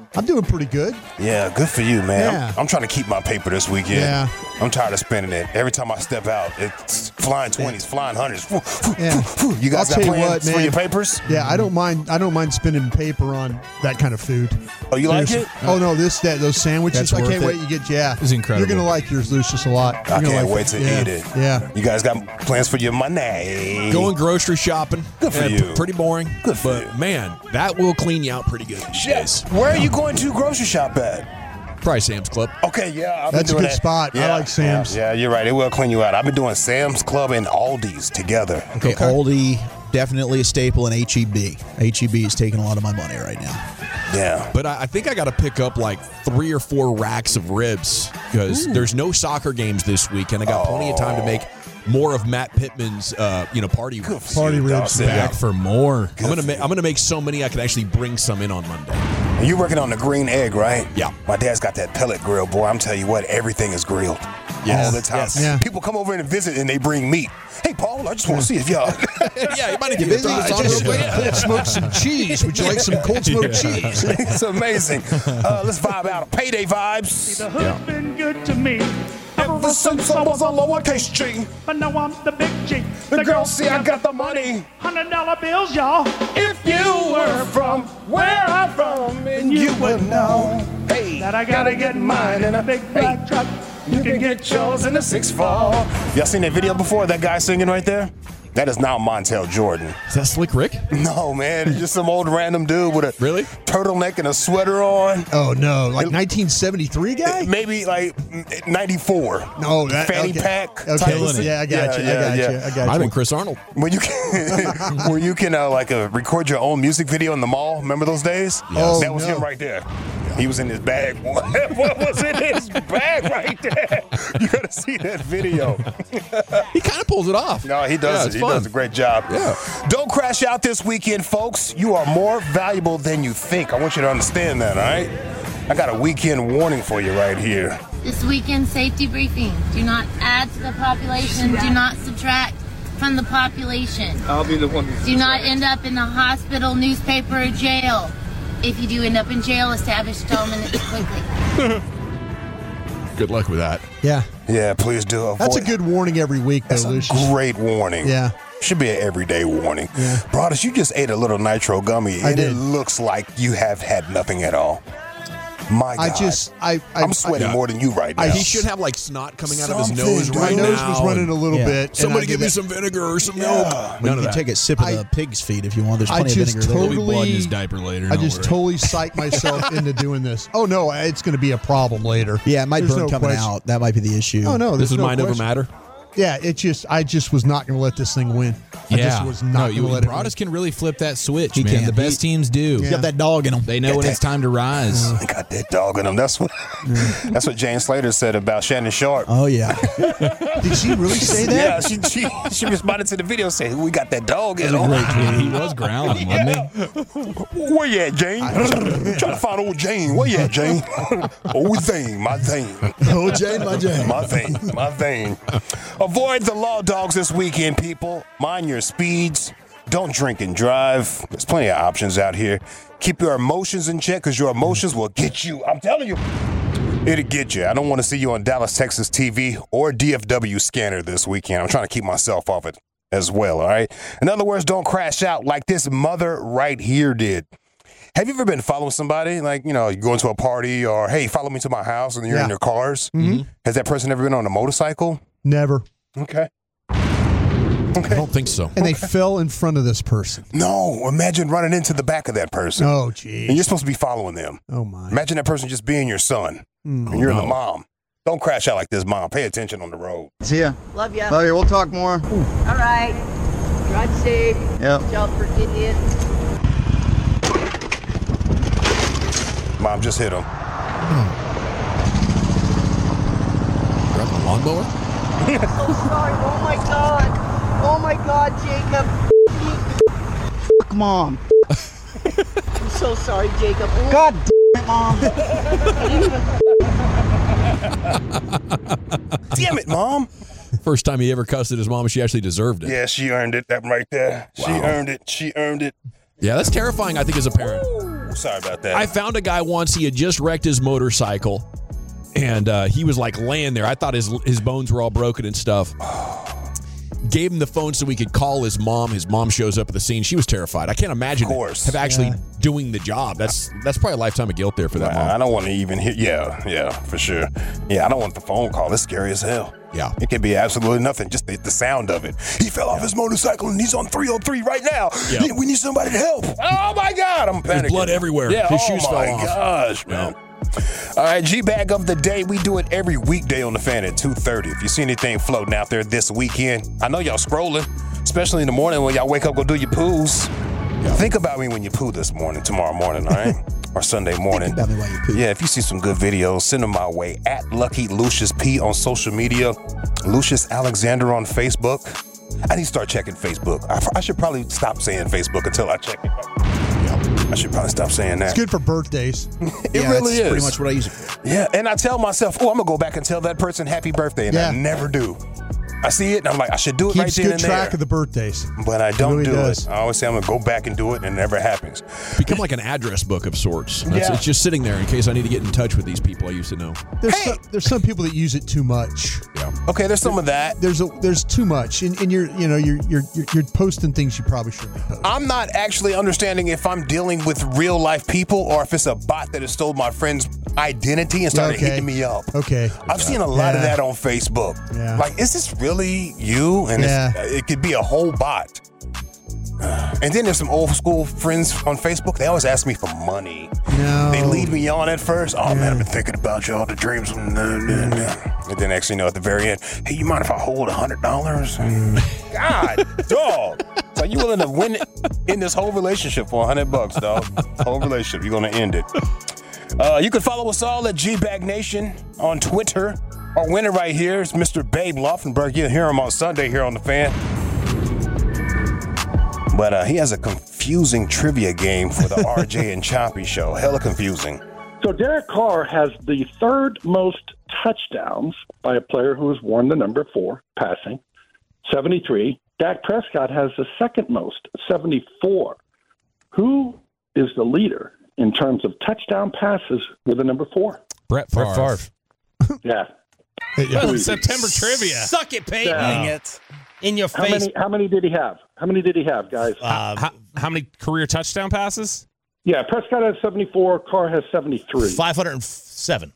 I'm doing pretty good. Yeah, good for you, man. Yeah. I'm trying to keep my paper this weekend. Yeah. I'm tired of spending it. Every time I step out, it's flying 20s, flying 100s. Yeah. You guys I'll got tell you plans what, for man. your papers? Yeah, I don't mind spending paper on that kind of food. Oh, you like it? Oh no, those sandwiches. That's I can't worth wait. it. It's incredible. You're gonna like yours, Lucius, a lot. I can't wait to eat it. Yeah. You guys got plans for your money? Going grocery shopping. Good for you. Pretty boring. Good for But, man, that will clean you out pretty good these days. Where are you going to grocery shop at? Probably Sam's Club. Okay, yeah. I've That's a been doing good that. spot. I like Sam's. Yeah, you're right. It will clean you out. I've been doing Sam's Club and Aldi's together. Okay, Aldi, definitely a staple, and HEB. HEB is taking a lot of my money right now. Yeah. But I think I got to pick up like 3 or 4 racks of ribs because there's no soccer games this week, and I got plenty of time to make more of Matt Pittman's, party ribs. Party ribs. Back for more. I'm gonna make so many I can actually bring some in on Monday. And you're working on the green egg, right? Yeah. My dad's got that pellet grill, boy. I'm telling you what, everything is grilled. Yes. All the time. Yes. Yeah. People come over and visit and they bring meat. Hey, Paul, I just want to see if y'all. Yeah, you might have I given us on just real quick. cold smoked some cheese. Would you like some cold smoked cheese? It's amazing. Let's vibe out. Payday vibes. The hood's been good to me. Ever since I was a lowercase G. But now I'm the big G. The girls see I got the money. $100 bills, y'all. If you were from where I'm from, and you would know. Hey, That I gotta get mine in a big black truck. you can get yours in a 6'4". Y'all seen that video before? That guy singing right there? That is now Montel Jordan. Is that Slick Rick? No, man. It's just some old random dude with a turtleneck and a sweater on. Oh no, like 1973 guy? Maybe like 94. No, that Fanny okay. pack. Okay, type. yeah, I got you. I got I've you. been Chris Arnold. Where you can record your own music video in the mall. Remember those days? Yes. That was him right there. He was in his bag. What was in his bag right there? You gotta see that video. He kind of pulls it off. No, he does. it's He fun. does a great job. Yeah. Don't crash out this weekend, folks. You are more valuable than you think. I want you to understand that, all right? I got a weekend warning for you right here. This weekend safety briefing. Do not add to the population. Do not subtract from the population. I'll be the one. Do not end up in the hospital, newspaper, or jail. If you do end up in jail, establish settlement quickly. Good luck with that. Yeah. Yeah, please do. That's a good warning every week, though, That's a Lucius. great warning. Yeah. Should be an everyday warning. Yeah. Broadus, you just ate a little nitro gummy. I and did. It looks like you have had nothing at all. My God. I'm sweating more than you right now. He should have like snot coming out of his Something, nose dude. right My now. nose was running a little bit. and Somebody I give did me that. some vinegar or some Yeah. milk. Well, None you of can that. take a sip of the pig's feet if you want. There's I plenty of just vinegar there. There'll be blood in totally, his diaper later. I don't just worry. totally psyched myself into doing this. Oh no, it's going to be a problem later. Yeah, it might There's burn no coming question. out. That might be the issue. Oh no, This there's is no mind over question. matter. Yeah, I just was not going to let this thing win. I just was not going to let it win. Broadus can really flip that switch, He man. can. The best teams do. He's got that dog in him. They know when it's time to rise. I got that dog in him. That's what Jane Slater said about Shannon Sharp. Oh yeah. Did she really say that? Yeah, she responded to the video saying, "We got that dog in him." He was growling, wasn't he? Where you at, Jane? Trying to find old Jane. Where you at, Jane? Old thing, my thing. Oh Jane, my Jane. My thing, my thing. Avoid the law dogs this weekend, people. Mind your speeds. Don't drink and drive. There's plenty of options out here. Keep your emotions in check because your emotions will get you. I'm telling you. It'll get you. I don't want to see you on Dallas, Texas TV or DFW scanner this weekend. I'm trying to keep myself off it as well, all right? In other words, don't crash out like this mother right here did. Have you ever been following somebody? Like, you go into a party or, hey, follow me to my house, and you're in your cars? Mm-hmm. Has that person ever been on a motorcycle? Never. Okay. I don't think so. And they fell in front of this person. No, imagine running into the back of that person. Oh, geez. And you're supposed to be following them. Oh, my. Imagine that person just being your son. And you're the mom. Don't crash out like this, mom. Pay attention on the road. See ya. Love ya. Love you. We'll talk more. All right. Drive safe. Yep. Watch out for idiots. Mom just hit him. Grab the lawnmower? Oh, sorry. Oh, my God. Oh, my God, Jacob. Fuck mom. I'm so sorry, Jacob. God damn it, mom. Damn it, mom. First time he ever cussed at his mom, she actually deserved it. Yeah, she earned it. That right there. Wow. She earned it. She earned it. Yeah, that's terrifying, I think, as a parent. sorry about that. I found a guy once. He had just wrecked his motorcycle, and he was like laying there. I thought his bones were all broken and stuff. Gave him the phone so we could call his mom. His mom shows up at the scene. She was terrified. I can't imagine him actually doing the job. That's probably a lifetime of guilt there for that mom. I don't want to even hear. Yeah, for sure. Yeah, I don't want the phone call. It's scary as hell. Yeah. It could be absolutely nothing. Just the sound of it. He fell off his motorcycle and he's on 303 right now. Yep. We need somebody to help. Oh my God, I'm panicking. There's blood everywhere. Yeah, His shoes fell off. Oh my gosh, man. All right, G-Bag of the day. We do it every weekday on the Fan at 2:30. If you see anything floating out there this weekend, I know y'all scrolling, especially in the morning when y'all wake up, go do your poos. Yeah. Think about me when you poo tomorrow morning, all right? Or Sunday morning. Think about me while you poo. Yeah, if you see some good videos, send them my way at Lucky Lucius P on social media, Lucius Alexander on Facebook. I need to start checking Facebook. I should probably stop saying Facebook until I check it. I should probably stop saying that. It's good for birthdays. It really is. Pretty much what I use it for. Yeah, and I tell myself, I'm going to go back and tell that person happy birthday, and I never do. I see it, and I'm like, I should do it right then and there. Keeps good track of the birthdays. But I don't really do does. it. I always say I'm going to go back and do it, and it never happens. Become like an address book of sorts. It's just sitting there in case I need to get in touch with these people I used to know. There's some people that use it too much. Yeah. Okay, there's some of that. There's too much, and you're posting things you probably shouldn't be posting. I'm not actually understanding if I'm dealing with real life people or if it's a bot that has stole my friend's identity and started hitting me up. Okay. I've seen a lot of that on Facebook. Yeah. Like, is this really you? And it could be a whole bot. And then there's some old school friends on Facebook. They always ask me for money. No. They lead me on at first. Oh, man, I've been thinking about you all the dreams. And then actually, at the very end, hey, you mind if I hold $100? God, dog. So you willing to win in this whole relationship for $100, dog? Whole relationship. You're going to end it. You can follow us all at G-Bag Nation on Twitter. Our winner right here is Mr. Babe Laufenberg. You'll hear him on Sunday here on The Fan. But he has a confusing trivia game for the RJ and Choppy show. Hella confusing. So Derek Carr has the third most touchdowns by a player who has worn the number 4, passing, 73. Dak Prescott has the second most, 74. Who is the leader in terms of touchdown passes with the number 4? Brett Favre. Yeah. Well, September trivia. Suck it, Peyton. Dang it. In your face. How many did he have? How many did he have, guys? How many career touchdown passes? Yeah, Prescott has 74. Carr has 73. 507.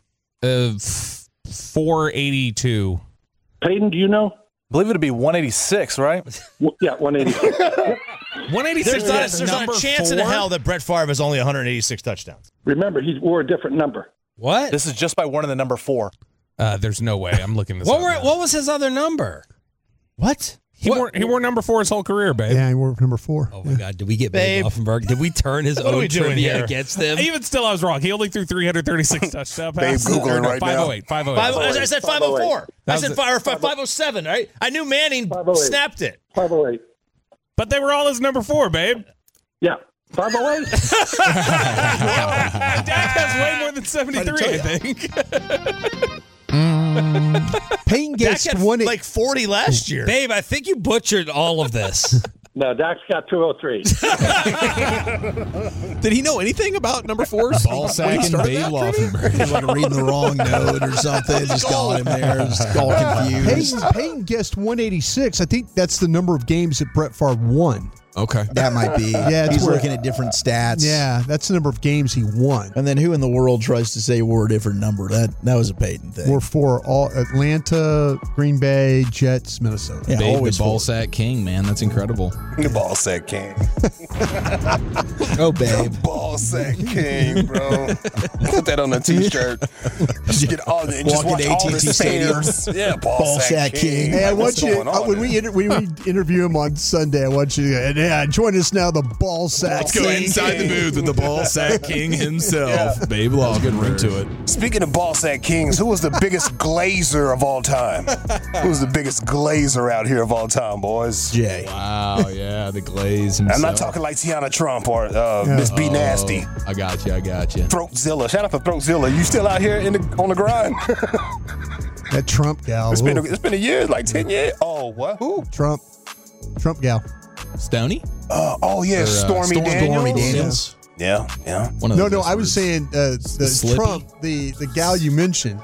482. Peyton, do you know? I believe it would be 186, right? Yeah, 186. 186. There's not a chance in hell that Brett Favre has only 186 touchdowns. Remember, he wore a different number. What? This is just by wearing the number 4. There's no way. I'm looking this what up. What was his other number? What? He wore number 4 his whole career, babe. Yeah, he wore number 4. Oh my God! Did we get Babe Laufenberg? Did we turn his own trivia against him? Even still, I was wrong. He only threw 336 touchdown passes. Babe Googling right 508, 508. I said 504. I said 507. Right? I knew Manning snapped it. 508. But they were all his number 4, babe. Yeah. 508. Dak has way more than 73, I think. Payne gets Dak had like 40 last year. Babe, I think you butchered all of this. No, Dak's got 203. Did he know anything about number 4's? Ball sack and Babe Laufenberg. He's like reading the wrong note or something. Just got him there. Just all confused. Payne guessed 186. I think that's the number of games that Brett Favre won. Okay. That might be. Yeah, he's looking at different stats. Yeah, that's the number of games he won. And then who in the world tries to say we're a different number? That was a Peyton thing. We're for all Atlanta, Green Bay, Jets, Minnesota. Yeah, Babe, always the ball sack king, man. That's incredible. The ball sack king. Oh, babe. The ball sack king, bro. Put that on a t-shirt. Just get all the just watch all the stairs. Yeah, ball sack king. Hey, I want you when we interview him on Sunday. I want you to join us now. The ball sack. Let's go inside the booth with the ball sack king himself. Yeah. Babe Laufenberg to it. Speaking of ball sack kings, who was the biggest glazer of all time? Who was the biggest glazer out here of all time, boys? Jay. Wow, yeah, the glaze himself. I'm not talking like Tiana Trump or Miss B Nasty. I got you. Throatzilla. Shout out to Throatzilla. You still out here on the grind? That Trump gal. It's been a year, like 10 years. Oh, what? Who? Trump gal. Stoney? Oh, yeah, Stormy Daniels. Yeah. No, I was saying the Slippy? Trump, the gal you mentioned.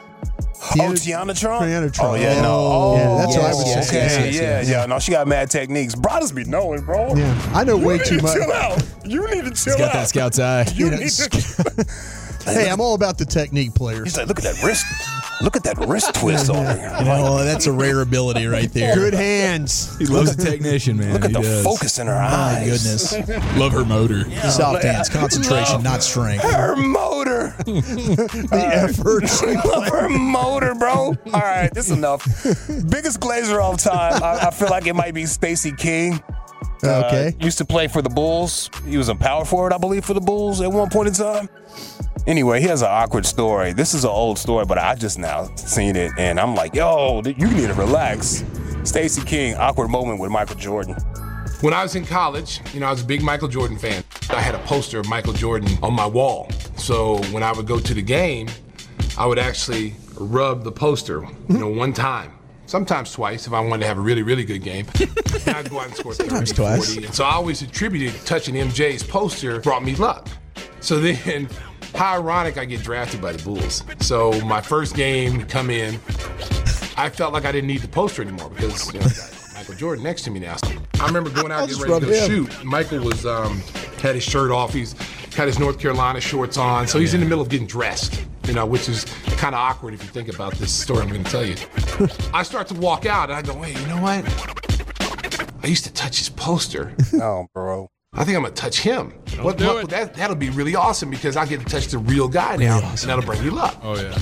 Tiana Trump? Tiana Trump. Oh, yeah, no. Oh, yeah, that's what I was okay. saying. Yeah. No, she got mad techniques. Brothers be knowing, bro. Yeah, I know way too much. Chill out. You need to chill He's got out. that scout's eye. You need to. Hey, I'm all about the technique players. He's like, look at that wrist. Look at that wrist twist on her. You know, that's a rare ability right there. Good hands. He loves a technician, man. Look at He the does. focus in her My eyes. goodness. Love her motor. Soft hands, concentration, not strength. Her motor. The effort. Love her motor, bro. All right, this is enough. Biggest Glazer all time. I feel like it might be Stacey King. Okay. Used to play for the Bulls. He was a power forward, I believe, for the Bulls at one point in time. Anyway, he has an awkward story. This is an old story, but I just now seen it, and I'm like, yo, you need to relax. Stacey King, awkward moment with Michael Jordan. When I was in college, I was a big Michael Jordan fan. I had a poster of Michael Jordan on my wall. So when I would go to the game, I would actually rub the poster, one time. Sometimes twice if I wanted to have a really, really good game. And I'd go out and score 30, 40. And so I always attributed touching MJ's poster brought me luck. So then, how ironic I get drafted by the Bulls. So my first game come in, I felt like I didn't need the poster anymore because I got Michael Jordan next to me now. I remember going out getting ready to go shoot. Michael was had his shirt off. He's had his North Carolina shorts on. So he's in the middle of getting dressed, which is kind of awkward if you think about this story I'm going to tell you. I start to walk out and I go, hey, you know what? I used to touch his poster. Oh, bro. I think I'm going to touch him. That'll be really awesome because I get to touch the real guy now, and that'll bring me luck. Oh, yeah.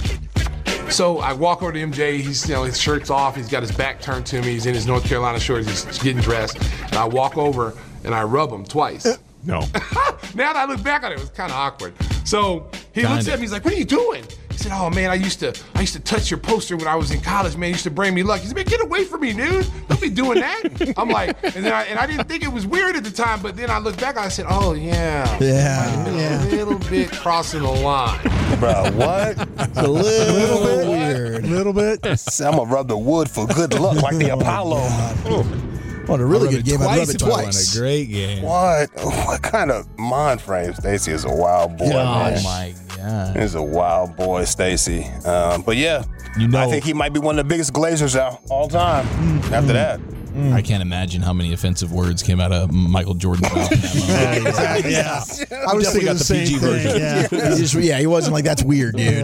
So I walk over to MJ. He's, his shirt's off. He's got his back turned to me. He's in his North Carolina shorts. He's getting dressed. And I walk over and I rub him twice. No. Now that I look back on it was kind of awkward. So he looks at me. He's like, "What are you doing?" He said, "Oh man, I used to touch your poster when I was in college. Man, it used to bring me luck." He said, "Man, get away from me, dude! Don't be doing that." I'm like, and I didn't think it was weird at the time, but then I looked back and I said, "Oh yeah, a little bit crossing the line, bro. What? It's a little bit weird. A little bit. I'm gonna rub the wood for good luck, like the Apollo. On a really good game, I'd rub it twice. A great game. What kind of mind frame? Stacey is a wild boy. Gosh. Man. Oh my God. He's a wild boy, Stacey. But yeah, I think he might be one of the biggest Glazers out all time. After that. I can't imagine how many offensive words came out of Michael Jordan's mouth in that moment. Exactly. Yeah. I was thinking got the same PG thing. version. Yeah. He wasn't like, that's weird, dude.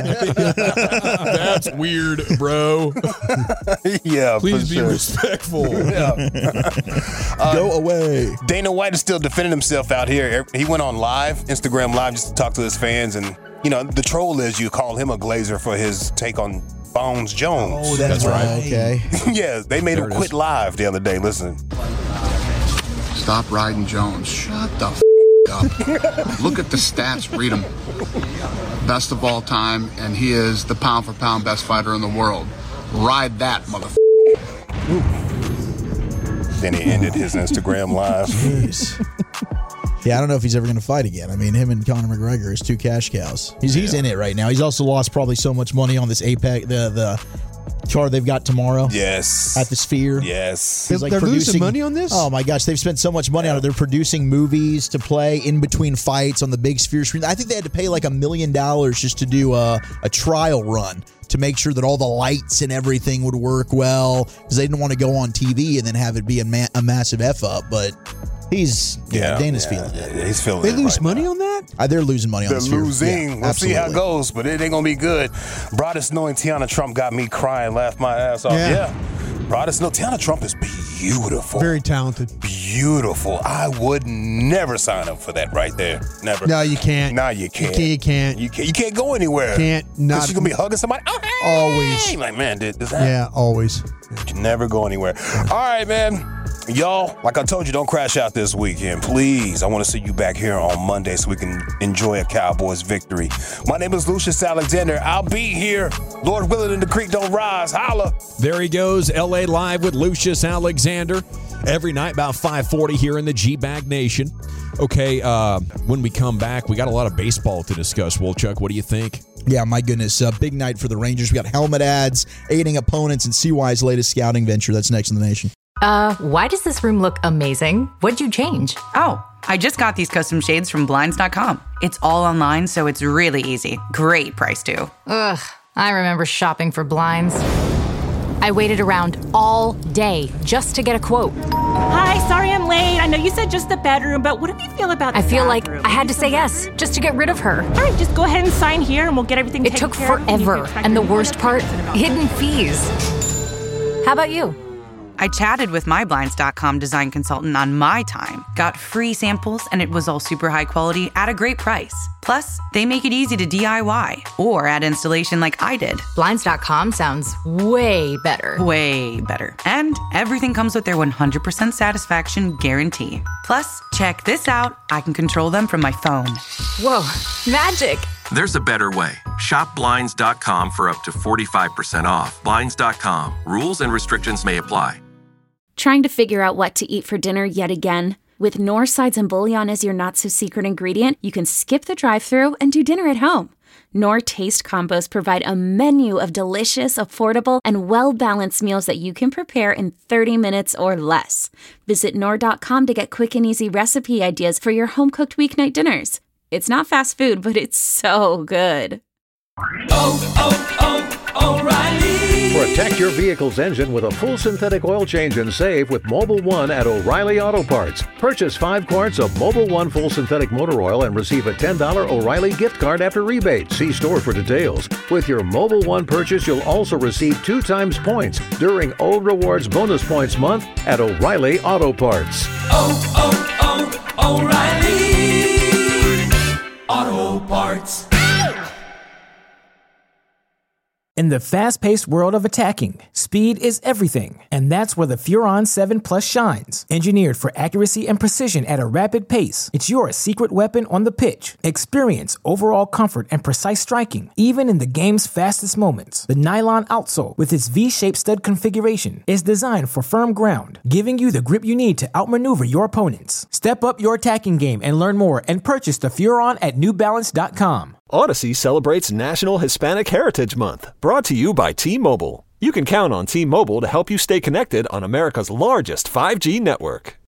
That's weird, bro. Yeah, Please be sure. respectful. Go away. Dana White is still defending himself out here. He went on Instagram Live, just to talk to his fans. And, the troll is you call him a Glazer for his take on Bones Jones. Oh, that's right. Okay. Yeah, they made him quit live the other day. Listen. Stop riding Jones. Shut the up. Look at the stats. Read them. Best of all time, and he is the pound-for-pound best fighter in the world. Ride that, motherfucker. Then he ended his Instagram Live. Jeez. Yeah, I don't know if he's ever going to fight again. I mean, him and Conor McGregor is two cash cows. He's in it right now. He's also lost probably so much money on this APEC, the card they've got tomorrow. Yes. At the Sphere. Yes. He's They're losing money on this? Oh my gosh, they've spent so much money on it. They're producing movies to play in between fights on the big Sphere screen. I think they had to pay like $1 million just to do a trial run to make sure that all the lights and everything would work well, because they didn't want to go on TV and then have it be a massive F up. But Dana's feeling it. He's feeling They it lose right money now. on that? They're losing money on They're the Sphere. losing. Yeah, we'll see how it absolutely. goes, but it ain't gonna be good. Broadest knowing Tiana Trump got me crying, laughed my ass off. Yeah. Broadest know Tiana Trump is beautiful. Very talented. Beautiful. I would never sign up for that right there. Never. No, you can't. No, you can't. You can't. You can't go anywhere. Can't. Not. She's gonna be hugging somebody. Oh, hey! Always. Like, man, does that? Yeah, always. You can never go anywhere. All right, man. Y'all, like I told you, don't crash out this weekend. Please, I want to see you back here on Monday so we can enjoy a Cowboys victory. My name is Lucius Alexander. I'll be here. Lord willing and the creek don't rise. Holla. There he goes, LA Live with Lucius Alexander. Every night about 5:40 here in the G-Bag Nation. Okay, when we come back, we got a lot of baseball to discuss. Wolchuk, what do you think? Yeah, my goodness. Big night for the Rangers. We got helmet ads, aiding opponents, and CY's latest scouting venture. That's next in the nation. Why does this room look amazing? What'd you change? Oh, I just got these custom shades from Blinds.com. It's all online, so it's really easy. Great price, too. Ugh, I remember shopping for blinds. I waited around all day just to get a quote. Hi, sorry I'm late. I know you said just the bedroom, but what do you feel about the I feel bathroom? like I had to say yes just to get rid of her. All right, just go ahead and sign here and we'll get everything It taken took care of. forever, and the worst part, hidden fees. How about you? I chatted with my Blinds.com design consultant on my time, got free samples, and it was all super high quality at a great price. Plus, they make it easy to DIY or add installation like I did. Blinds.com sounds way better. Way better. And everything comes with their 100% satisfaction guarantee. Plus, check this out. I can control them from my phone. Whoa, magic. There's a better way. Shop Blinds.com for up to 45% off. Blinds.com. Rules and restrictions may apply. Trying to figure out what to eat for dinner yet again? With Knorr sides and bouillon as your not-so-secret ingredient, you can skip the drive-thru and do dinner at home. Knorr Taste Combos provide a menu of delicious, affordable, and well-balanced meals that you can prepare in 30 minutes or less. Visit Knorr.com to get quick and easy recipe ideas for your home-cooked weeknight dinners. It's not fast food, but it's so good. O'Reilly. Protect your vehicle's engine with a full synthetic oil change and save with Mobil 1 at O'Reilly Auto Parts. Purchase 5 quarts of Mobil 1 full synthetic motor oil and receive a $10 O'Reilly gift card after rebate. See store for details. With your Mobil 1 purchase, you'll also receive 2 times points during O Rewards Bonus Points Month at O'Reilly Auto Parts. O'Reilly Auto Parts. In the fast-paced world of attacking, speed is everything, and that's where the Furon 7 Plus shines. Engineered for accuracy and precision at a rapid pace, it's your secret weapon on the pitch. Experience overall comfort and precise striking, even in the game's fastest moments. The nylon outsole, with its V-shaped stud configuration, is designed for firm ground, giving you the grip you need to outmaneuver your opponents. Step up your attacking game and learn more and purchase the Furon at NewBalance.com. Odyssey celebrates National Hispanic Heritage Month, brought to you by T-Mobile. You can count on T-Mobile to help you stay connected on America's largest 5G network.